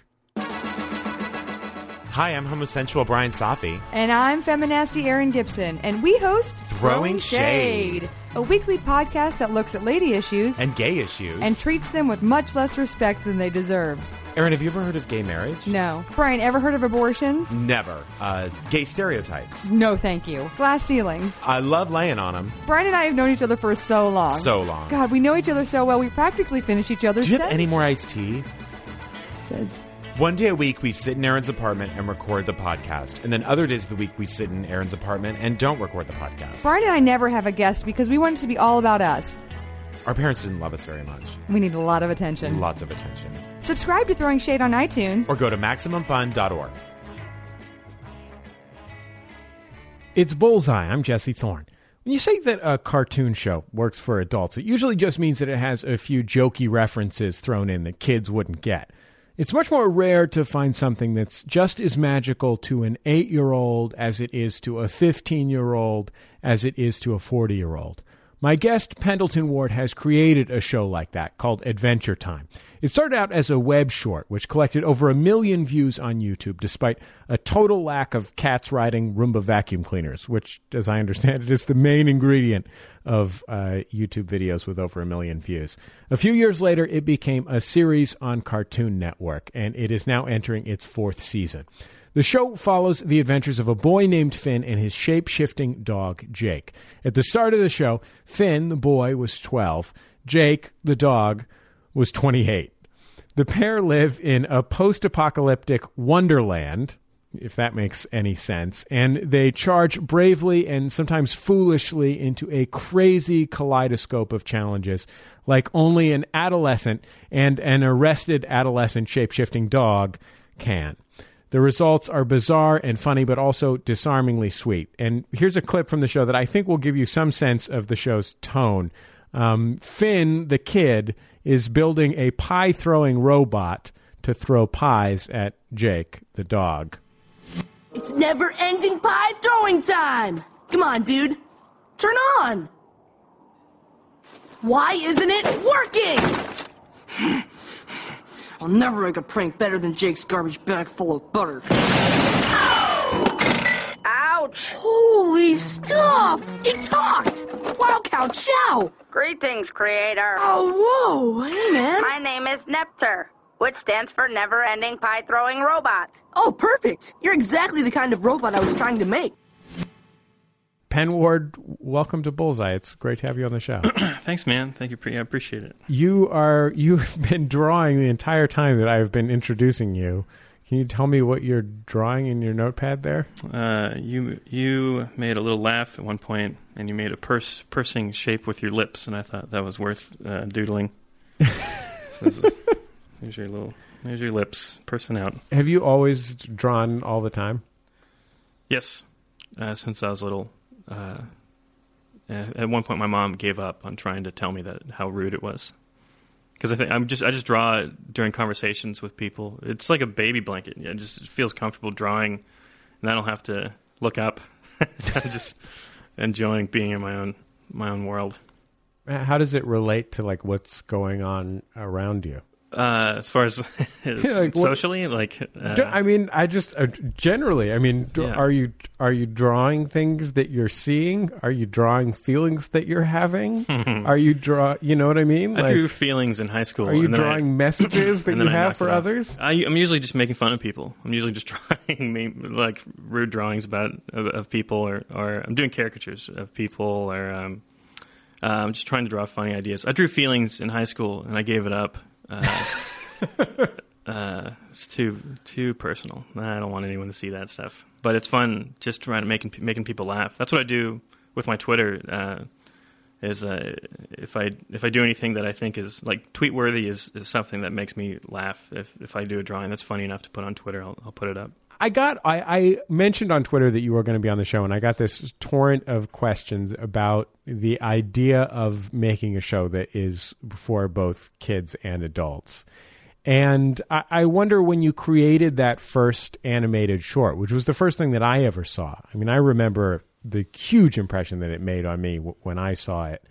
[SPEAKER 18] Hi, I'm homosexual Brian Safi.
[SPEAKER 19] And I'm feminasty Erin Gibson, and we host
[SPEAKER 18] Throwing Shade,
[SPEAKER 19] a weekly podcast that looks at lady issues
[SPEAKER 18] and gay issues
[SPEAKER 19] and treats them with much less respect than they deserve.
[SPEAKER 18] Erin, have you ever heard of gay marriage?
[SPEAKER 19] No. Brian, ever heard of abortions?
[SPEAKER 18] Never. Gay stereotypes?
[SPEAKER 19] No, thank you. Glass ceilings?
[SPEAKER 18] I love laying on them.
[SPEAKER 19] Brian and I have known each other for so long.
[SPEAKER 18] So long.
[SPEAKER 19] God, we know each other so well, we practically finish each other's
[SPEAKER 18] Do you have
[SPEAKER 19] sentences.
[SPEAKER 18] any more iced tea?
[SPEAKER 19] Says...
[SPEAKER 18] One day a week, we sit in Erin's apartment and record the podcast. And then other days of the week, we sit in Erin's apartment and don't record the podcast.
[SPEAKER 19] Brian and I never have a guest because we want it to be all about us.
[SPEAKER 18] Our parents didn't love us very much.
[SPEAKER 19] We need a lot of attention.
[SPEAKER 18] Lots of attention.
[SPEAKER 19] Subscribe to Throwing Shade on iTunes.
[SPEAKER 18] Or go to MaximumFun.org.
[SPEAKER 4] It's Bullseye. I'm Jesse Thorne. When you say that a cartoon show works for adults, it usually just means that it has a few jokey references thrown in that kids wouldn't get. It's much more rare to find something that's just as magical to an 8-year-old as it is to a 15-year-old, as it is to a 40-year-old. My guest, Pendleton Ward, has created a show like that called Adventure Time. It started out as a web short, which collected over 1 million views on YouTube, despite a total lack of cats riding Roomba vacuum cleaners, which, as I understand it, is the main ingredient of YouTube videos with over 1 million views. A few years later, it became a series on Cartoon Network, and it is now entering its 4th season. The show follows the adventures of a boy named Finn and his shape-shifting dog, Jake. At the start of the show, Finn, the boy, was 12. Jake, the dog, was 28. The pair live in a post-apocalyptic wonderland, if that makes any sense, and they charge bravely and sometimes foolishly into a crazy kaleidoscope of challenges like only an adolescent and an arrested adolescent shape-shifting dog can. The results are bizarre and funny, but also disarmingly sweet. And here's a clip from the show that I think will give you some sense of the show's tone. Finn, the kid, is building a pie-throwing robot to throw pies at Jake, the dog.
[SPEAKER 20] It's never-ending pie throwing time! Come on, dude. Turn on! Why isn't it working? I'll never make a prank better than Jake's garbage bag full of butter.
[SPEAKER 21] Ouch!
[SPEAKER 20] Holy stuff! It talked! Wow, cow chow!
[SPEAKER 21] Greetings, creator.
[SPEAKER 20] Oh, whoa! Hey, man!
[SPEAKER 21] My name is Nepter, which stands for Never-Ending Pie-Throwing Robot.
[SPEAKER 20] Oh, perfect! You're exactly the kind of robot I was trying to make.
[SPEAKER 4] Penn Ward, welcome to Bullseye. It's great to have you on the show.
[SPEAKER 22] Thanks, man. Thank you. I appreciate it.
[SPEAKER 4] You've been drawing the entire time that I've been introducing you. Can you tell me what you're drawing in your notepad there?
[SPEAKER 22] You made a little laugh at one point, and you made a pursing shape with your lips, and I thought that was worth doodling. So there's your lips pursing out.
[SPEAKER 4] Have you always drawn all the time?
[SPEAKER 22] Yes, since I was little. At one point, my mom gave up on trying to tell me how rude it was, because I just draw during conversations with people. It's like a baby blanket. It just feels comfortable drawing, and I don't have to look up. I'm just enjoying being in my own world.
[SPEAKER 4] How does it relate to like what's going on around you?
[SPEAKER 22] As far as like, socially,
[SPEAKER 4] I mean, I just generally. I mean,
[SPEAKER 22] yeah.
[SPEAKER 4] Are you drawing things that you're seeing? Are you drawing feelings that you're having? Are you You know what I mean?
[SPEAKER 22] I drew feelings in high school.
[SPEAKER 4] Are you drawing messages that you have for others?
[SPEAKER 22] I'm usually just making fun of people. I'm usually just drawing like rude drawings of people, or I'm doing caricatures of people, or I'm just trying to draw funny ideas. I drew feelings in high school, and I gave it up. It's too personal. I don't want anyone to see that stuff. But it's fun just trying to making people laugh. That's what I do with my Twitter. If I do anything that I think is like tweet worthy is something that makes me laugh. If I do a drawing that's funny enough to put on Twitter, I'll put it up.
[SPEAKER 4] I mentioned on Twitter that you were going to be on the show, and I got this torrent of questions about the idea of making a show that is for both kids and adults. And I wonder, when you created that first animated short, which was the first thing that I ever saw. I mean, I remember the huge impression that it made on me when I saw it.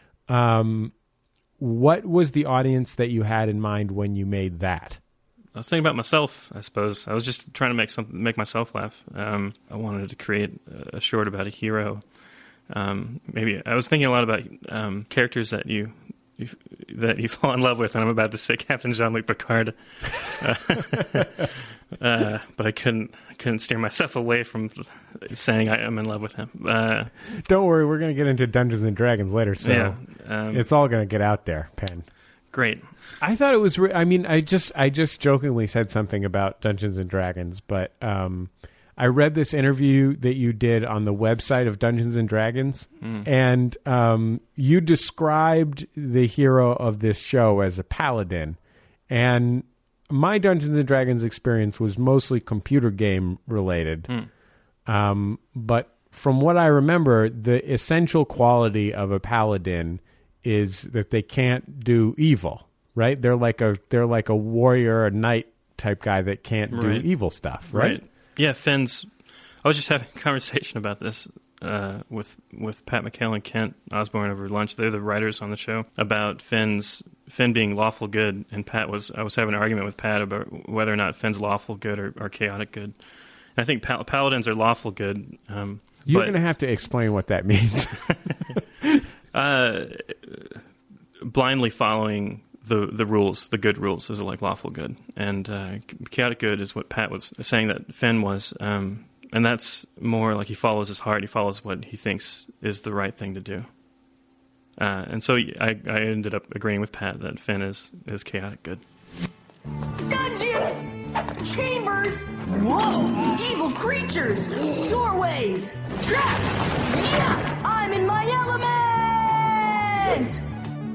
[SPEAKER 4] What was the audience that you had in mind when you made that?
[SPEAKER 22] I was thinking about myself, I suppose. I was just trying to make myself laugh. I wanted to create a short about a hero. Maybe I was thinking a lot about characters that you fall in love with, and I'm about to say Captain Jean-Luc Picard, but I couldn't steer myself away from saying I am in love with him.
[SPEAKER 4] Don't worry, we're going to get into Dungeons and Dragons later, so it's all going to get out there, Penn.
[SPEAKER 22] Great.
[SPEAKER 4] I thought it was. I just jokingly said something about Dungeons and Dragons, but I read this interview that you did on the website of Dungeons and Dragons, and you described the hero of this show as a paladin. And my Dungeons and Dragons experience was mostly computer game related. But from what I remember, the essential quality of a paladin is that they can't do evil, right? They're like a warrior, a knight type guy that can't do evil stuff, right?
[SPEAKER 22] Yeah, Finn's. I was just having a conversation about this with Pat McHale and Kent Osborne over lunch. They're the writers on the show, about Finn being lawful good. And I was having an argument with Pat about whether or not Finn's lawful good or chaotic good. And I think paladins are lawful good.
[SPEAKER 4] You're going to have to explain what that means.
[SPEAKER 22] Blindly following the rules, the good rules, is like lawful good, and chaotic good is what Pat was saying that Finn was, and that's more like he follows his heart. He follows what he thinks is the right thing to do, and so I ended up agreeing with Pat that Finn is chaotic good.
[SPEAKER 20] Dungeons, chambers, whoa, evil creatures, doorways, traps. Yeah, I'm in my element.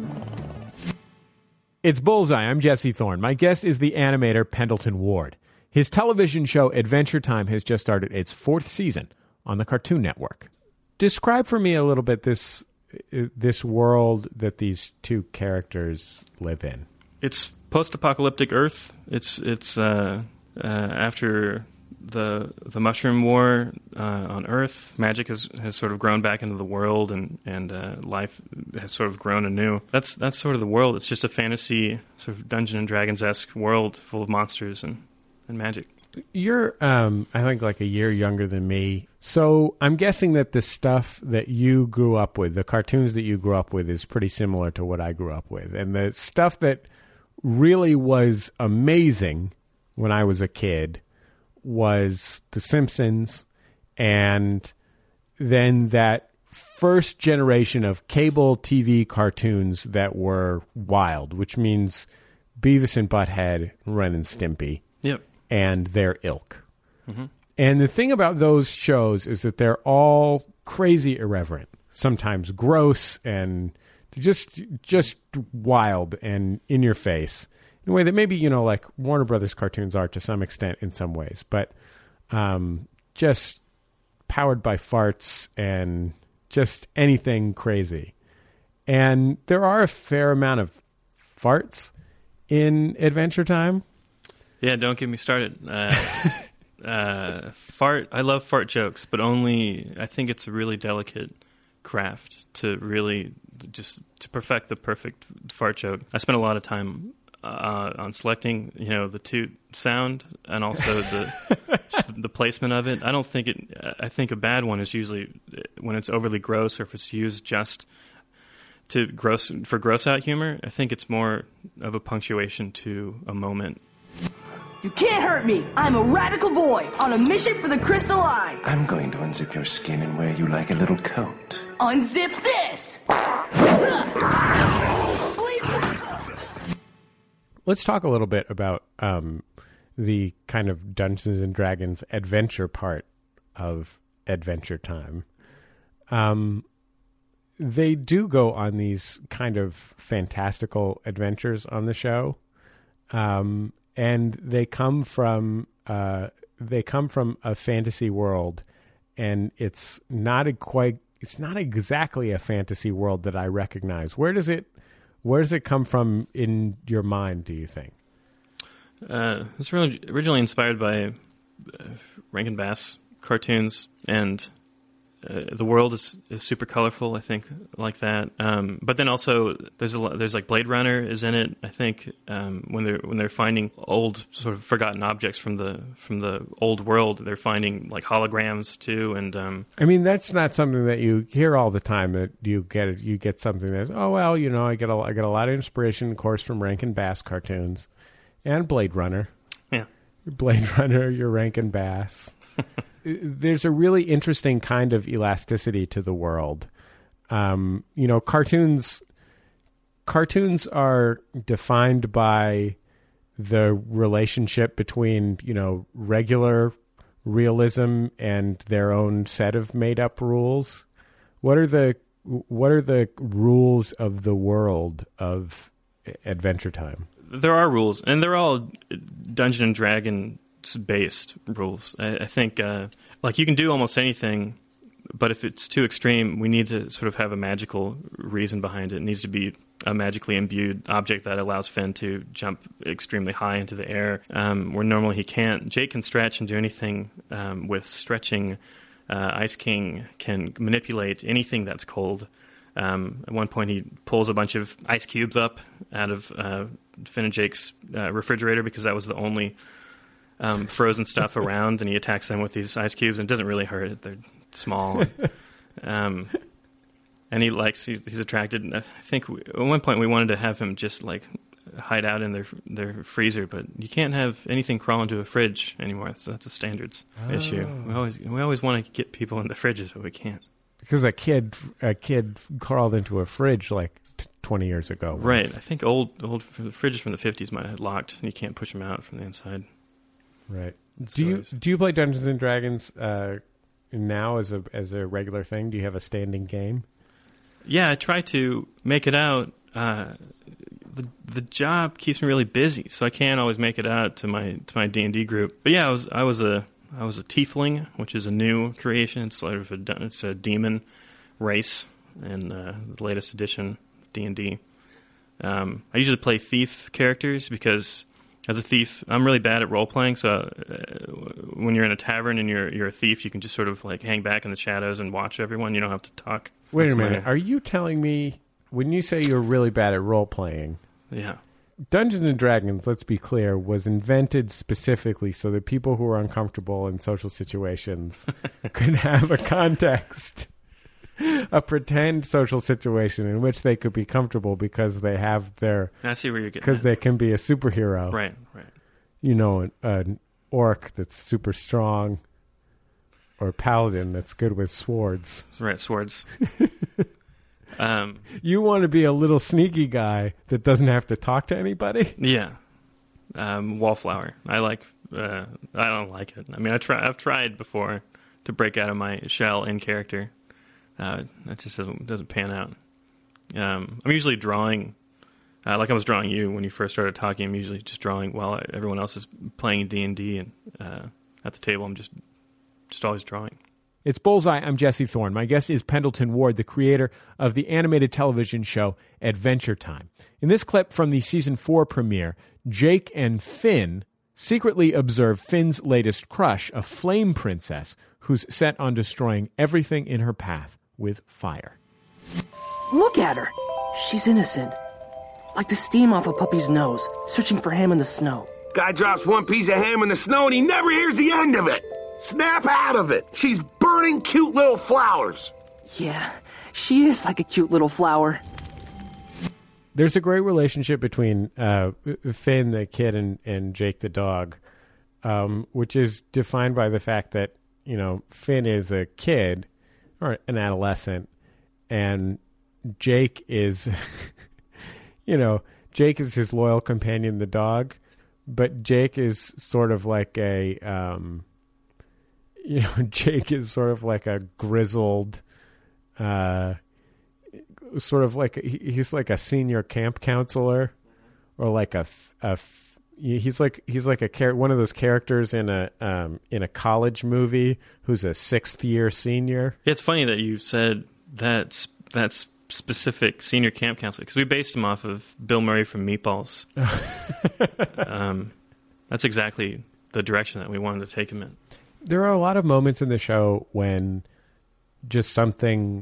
[SPEAKER 4] It's Bullseye. I'm Jesse Thorne. My guest is the animator Pendleton Ward. His television show Adventure Time has just started its 4th season on the Cartoon Network. Describe for me a little bit this world that these two characters live in.
[SPEAKER 22] It's post-apocalyptic Earth. It's after the Mushroom War on Earth. Magic has sort of grown back into the world, and life has sort of grown anew. That's sort of the world. It's just a fantasy, sort of Dungeons and Dragons-esque world full of monsters and magic.
[SPEAKER 4] You're, I think, like a year younger than me. So I'm guessing that the stuff that you grew up with, the cartoons that you grew up with, is pretty similar to what I grew up with. And the stuff that really was amazing when I was a kid was The Simpsons, and then that first generation of cable TV cartoons that were wild, which means Beavis and Butthead, Ren and Stimpy, and their ilk.
[SPEAKER 22] Mm-hmm.
[SPEAKER 4] And the thing about those shows is that they're all crazy irreverent, sometimes gross, and just wild and in your face. In a way that maybe, like Warner Brothers cartoons are to some extent in some ways, but just powered by farts and just anything crazy. And there are a fair amount of farts in Adventure Time.
[SPEAKER 22] Yeah, don't get me started. I love fart jokes, but only, I think it's a really delicate craft to really just to perfect the perfect fart joke. I spent a lot of time on selecting, the toot sound and also the placement of it. I think a bad one is usually when it's overly gross, or if it's used just for gross out humor. I think it's more of a punctuation to a moment.
[SPEAKER 20] You can't hurt me. I'm a radical boy on a mission for the Crystal Eye.
[SPEAKER 1] I'm going to unzip your skin and wear you like a little coat.
[SPEAKER 20] Unzip this!
[SPEAKER 4] Let's talk a little bit about the kind of Dungeons and Dragons adventure part of Adventure Time. They do go on these kind of fantastical adventures on the show. And they come from a fantasy world, and it's not exactly a fantasy world that I recognize. Where does it come from in your mind, do you think?
[SPEAKER 22] It's really originally inspired by Rankin Bass cartoons, and the world is super colorful. I think like that. But then also there's like Blade Runner is in it. I think when they're finding old sort of forgotten objects from the old world, they're finding like holograms too. And
[SPEAKER 4] I mean, that's not something that you hear all the time. That you get something that's, oh well, I get a lot of inspiration, of course, from Rankin Bass cartoons and Blade Runner.
[SPEAKER 22] Yeah,
[SPEAKER 4] Blade Runner, your Rankin Bass. There's a really interesting kind of elasticity to the world. Cartoons are defined by the relationship between, regular realism and their own set of made up rules. What are the rules of the world of Adventure Time?
[SPEAKER 22] There are rules, and they're all Dungeons and Dragons based rules. I think you can do almost anything, but if it's too extreme, we need to sort of have a magical reason behind it. It needs to be a magically imbued object that allows Finn to jump extremely high into the air, where normally he can't. Jake can stretch and do anything with stretching. Ice King can manipulate anything that's cold. At one point, he pulls a bunch of ice cubes up out of Finn and Jake's refrigerator because that was the only frozen stuff around, and he attacks them with these ice cubes, and it doesn't really hurt. They're small. And he's attracted. I think at one point we wanted to have him just like hide out in their freezer, but you can't have anything crawl into a fridge anymore. That's a standards issue. We always want to get people in the fridges, but we can't.
[SPEAKER 4] Because a kid crawled into a fridge like 20 years ago. Once.
[SPEAKER 22] Right. I think old fridges from the 50s might have locked, and you can't push them out from the inside.
[SPEAKER 4] Right. Do you play Dungeons and Dragons now as a regular thing? Do you have a standing game?
[SPEAKER 22] Yeah, I try to make it out. The job keeps me really busy, so I can't always make it out to my D&D group. But yeah, I was a tiefling, which is a new creation. It's sort of it's a demon race in the latest edition D&D. I usually play thief characters because as a thief, I'm really bad at role playing. So when you're in a tavern and you're a thief, you can just sort of like hang back in the shadows and watch everyone. You don't have to talk.
[SPEAKER 4] Wait a minute. Are you telling me when you say you're really bad at role playing?
[SPEAKER 22] Yeah.
[SPEAKER 4] Dungeons and Dragons, let's be clear, was invented specifically so that people who are uncomfortable in social situations could have a context, a pretend social situation in which they could be comfortable because they have their...
[SPEAKER 22] I see where you're getting
[SPEAKER 4] because they can be a superhero.
[SPEAKER 22] Right.
[SPEAKER 4] An orc that's super strong, or a paladin that's good with swords.
[SPEAKER 22] Right, swords.
[SPEAKER 4] You want to be a little sneaky guy that doesn't have to talk to anybody?
[SPEAKER 22] Yeah. Wallflower. I don't like it. I mean, I've tried before to break out of my shell in character. That just doesn't pan out. I'm usually drawing, like I was drawing you when you first started talking. I'm usually just drawing while everyone else is playing D&D, and at the table I'm just always drawing.
[SPEAKER 4] It's Bullseye. I'm Jesse Thorne. My guest is Pendleton Ward, the creator of the animated television show Adventure Time. In this clip from the season 4 premiere, Jake and Finn secretly observe Finn's latest crush, a flame princess who's set on destroying everything in her path with fire.
[SPEAKER 20] Look at her. She's innocent. Like the steam off a puppy's nose, searching for ham in the snow.
[SPEAKER 10] Guy drops one piece of ham in the snow and he never hears the end of it. Snap out of it. She's burning cute little flowers.
[SPEAKER 20] Yeah, she is like a cute little flower.
[SPEAKER 4] There's a great relationship between Finn, the kid, and Jake, the dog, which is defined by the fact that, Finn is a kid or an adolescent, and Jake is, Jake is his loyal companion, the dog, but Jake is sort of like Jake is sort of like a grizzled, sort of like he's like a senior camp counselor, or like he's like one of those characters in a college movie who's a 6th year senior.
[SPEAKER 22] It's funny that you said that's specific senior camp counselor, because we based him off of Bill Murray from Meatballs. that's exactly the direction that we wanted to take him in.
[SPEAKER 4] There are a lot of moments in the show when just something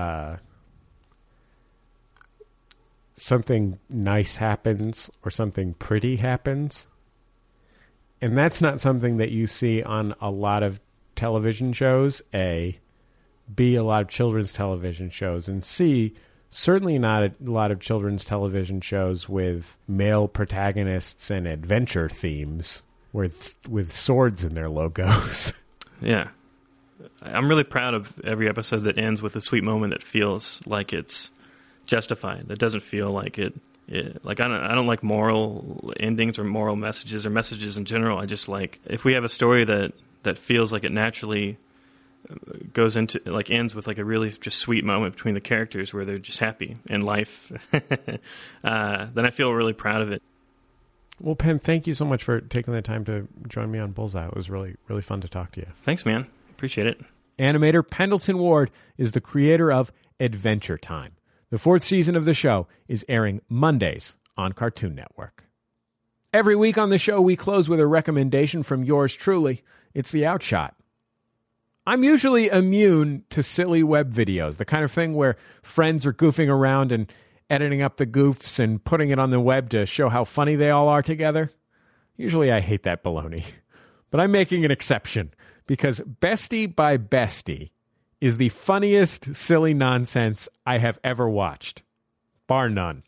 [SPEAKER 4] nice happens or something pretty happens. And that's not something that you see on a lot of television shows, A. B, a lot of children's television shows, and C, certainly not a lot of children's television shows with male protagonists and adventure themes with swords in their logos.
[SPEAKER 22] Yeah. I'm really proud of every episode that ends with a sweet moment that feels like it's justified. That doesn't feel like it like I don't like moral endings or moral messages or messages in general. I just like if we have a story that feels like it naturally goes into like ends with like a really just sweet moment between the characters where they're just happy in life, then I feel really proud of it.
[SPEAKER 4] Well, Penn, thank you so much for taking the time to join me on Bullseye. It was really, really fun to talk to you.
[SPEAKER 22] Thanks, man. Appreciate it.
[SPEAKER 4] Animator Pendleton Ward is the creator of Adventure Time. The 4th season of the show is airing Mondays on Cartoon Network. Every week on the show, we close with a recommendation from yours truly. It's The Outshot. I'm usually immune to silly web videos, the kind of thing where friends are goofing around and editing up the goofs and putting it on the web to show how funny they all are together. Usually I hate that baloney. But I'm making an exception because Bestie by Bestie is the funniest silly nonsense I have ever watched. Bar none.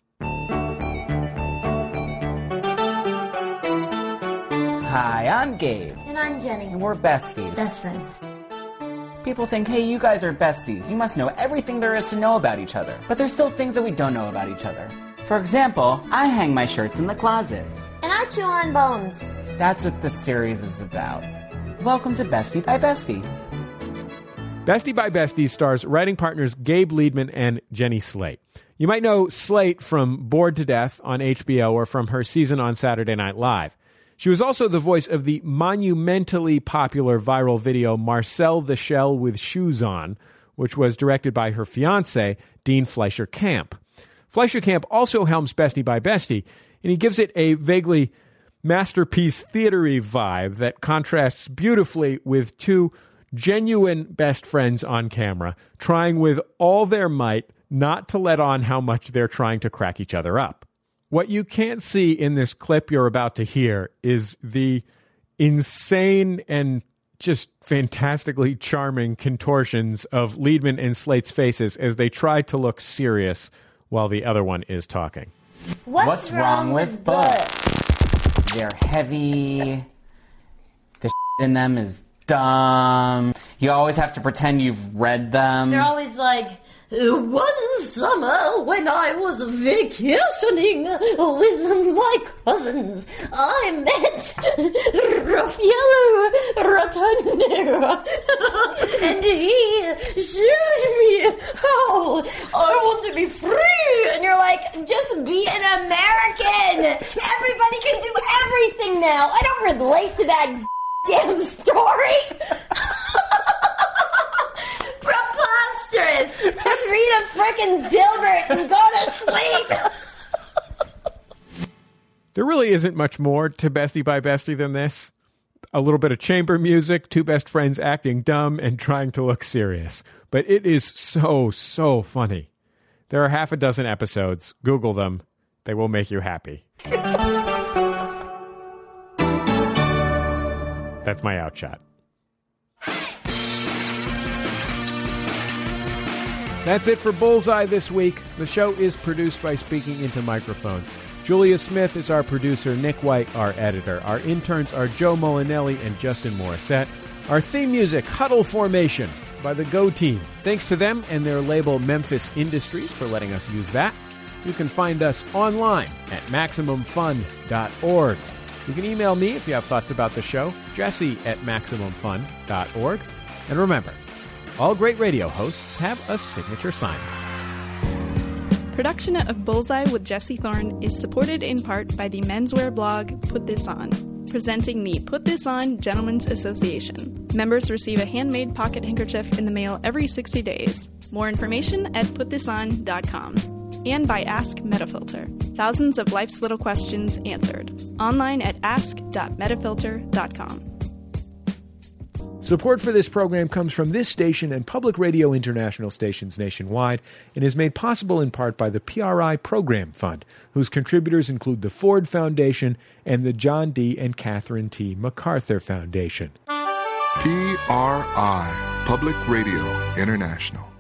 [SPEAKER 2] Hi, I'm Gabe.
[SPEAKER 3] And I'm Jenny.
[SPEAKER 2] And we're besties.
[SPEAKER 3] Best friends.
[SPEAKER 2] People think, hey, you guys are besties. You must know everything there is to know about each other. But there's still things that we don't know about each other. For example, I hang my shirts in the closet.
[SPEAKER 3] And I chew on bones.
[SPEAKER 2] That's what this series is about. Welcome to Bestie by Bestie.
[SPEAKER 4] Bestie by Bestie stars writing partners Gabe Liedman and Jenny Slate. You might know Slate from Bored to Death on HBO or from her season on Saturday Night Live. She was also the voice of the monumentally popular viral video Marcel the Shell with Shoes On, which was directed by her fiancé, Dean Fleischer-Camp. Fleischer-Camp also helms Bestie by Bestie, and he gives it a vaguely masterpiece theater-y vibe that contrasts beautifully with two genuine best friends on camera, trying with all their might not to let on how much they're trying to crack each other up. What you can't see in this clip you're about to hear is the insane and just fantastically charming contortions of Liedman and Slate's faces as they try to look serious while the other one is talking.
[SPEAKER 2] What's wrong with books? They're heavy. The shit in them is dumb. You always have to pretend you've read them.
[SPEAKER 3] They're always like, one summer when I was vacationing with my cousins, I met Raffaello Rotondo, and he showed me how I want to be free. And you're like, just be an American. Everybody can do everything now. I don't relate to that damn story. Preposterous. Just read a frickin' Dilbert and go to sleep.
[SPEAKER 4] There really isn't much more to Bestie by Bestie than this. A little bit of chamber music, two best friends acting dumb and trying to look serious. But it is so, so funny. There are half a dozen episodes. Google them. They will make you happy. That's my outshot. That's it for Bullseye this week. The show is produced by Speaking Into Microphones. Julia Smith is our producer, Nick White, our editor. Our interns are Joe Molinelli and Justin Morissette. Our theme music, Huddle Formation, by the Go Team. Thanks to them and their label Memphis Industries for letting us use that. You can find us online at MaximumFun.org. You can email me if you have thoughts about the show, Jesse at MaximumFun.org. And remember, all great radio hosts have a signature sign-off.
[SPEAKER 12] Production of Bullseye with Jesse Thorne is supported in part by the menswear blog Put This On. presenting the Put This On Gentlemen's Association. Members receive a handmade pocket handkerchief in the mail every 60 days. More information at putthison.com. And by Ask Metafilter. Thousands of life's little questions answered. Online at ask.metafilter.com.
[SPEAKER 4] Support for this program comes from this station and Public Radio International stations nationwide and is made possible in part by the PRI Program Fund, whose contributors include the Ford Foundation and the John D. and Catherine T. MacArthur Foundation.
[SPEAKER 7] PRI, Public Radio International.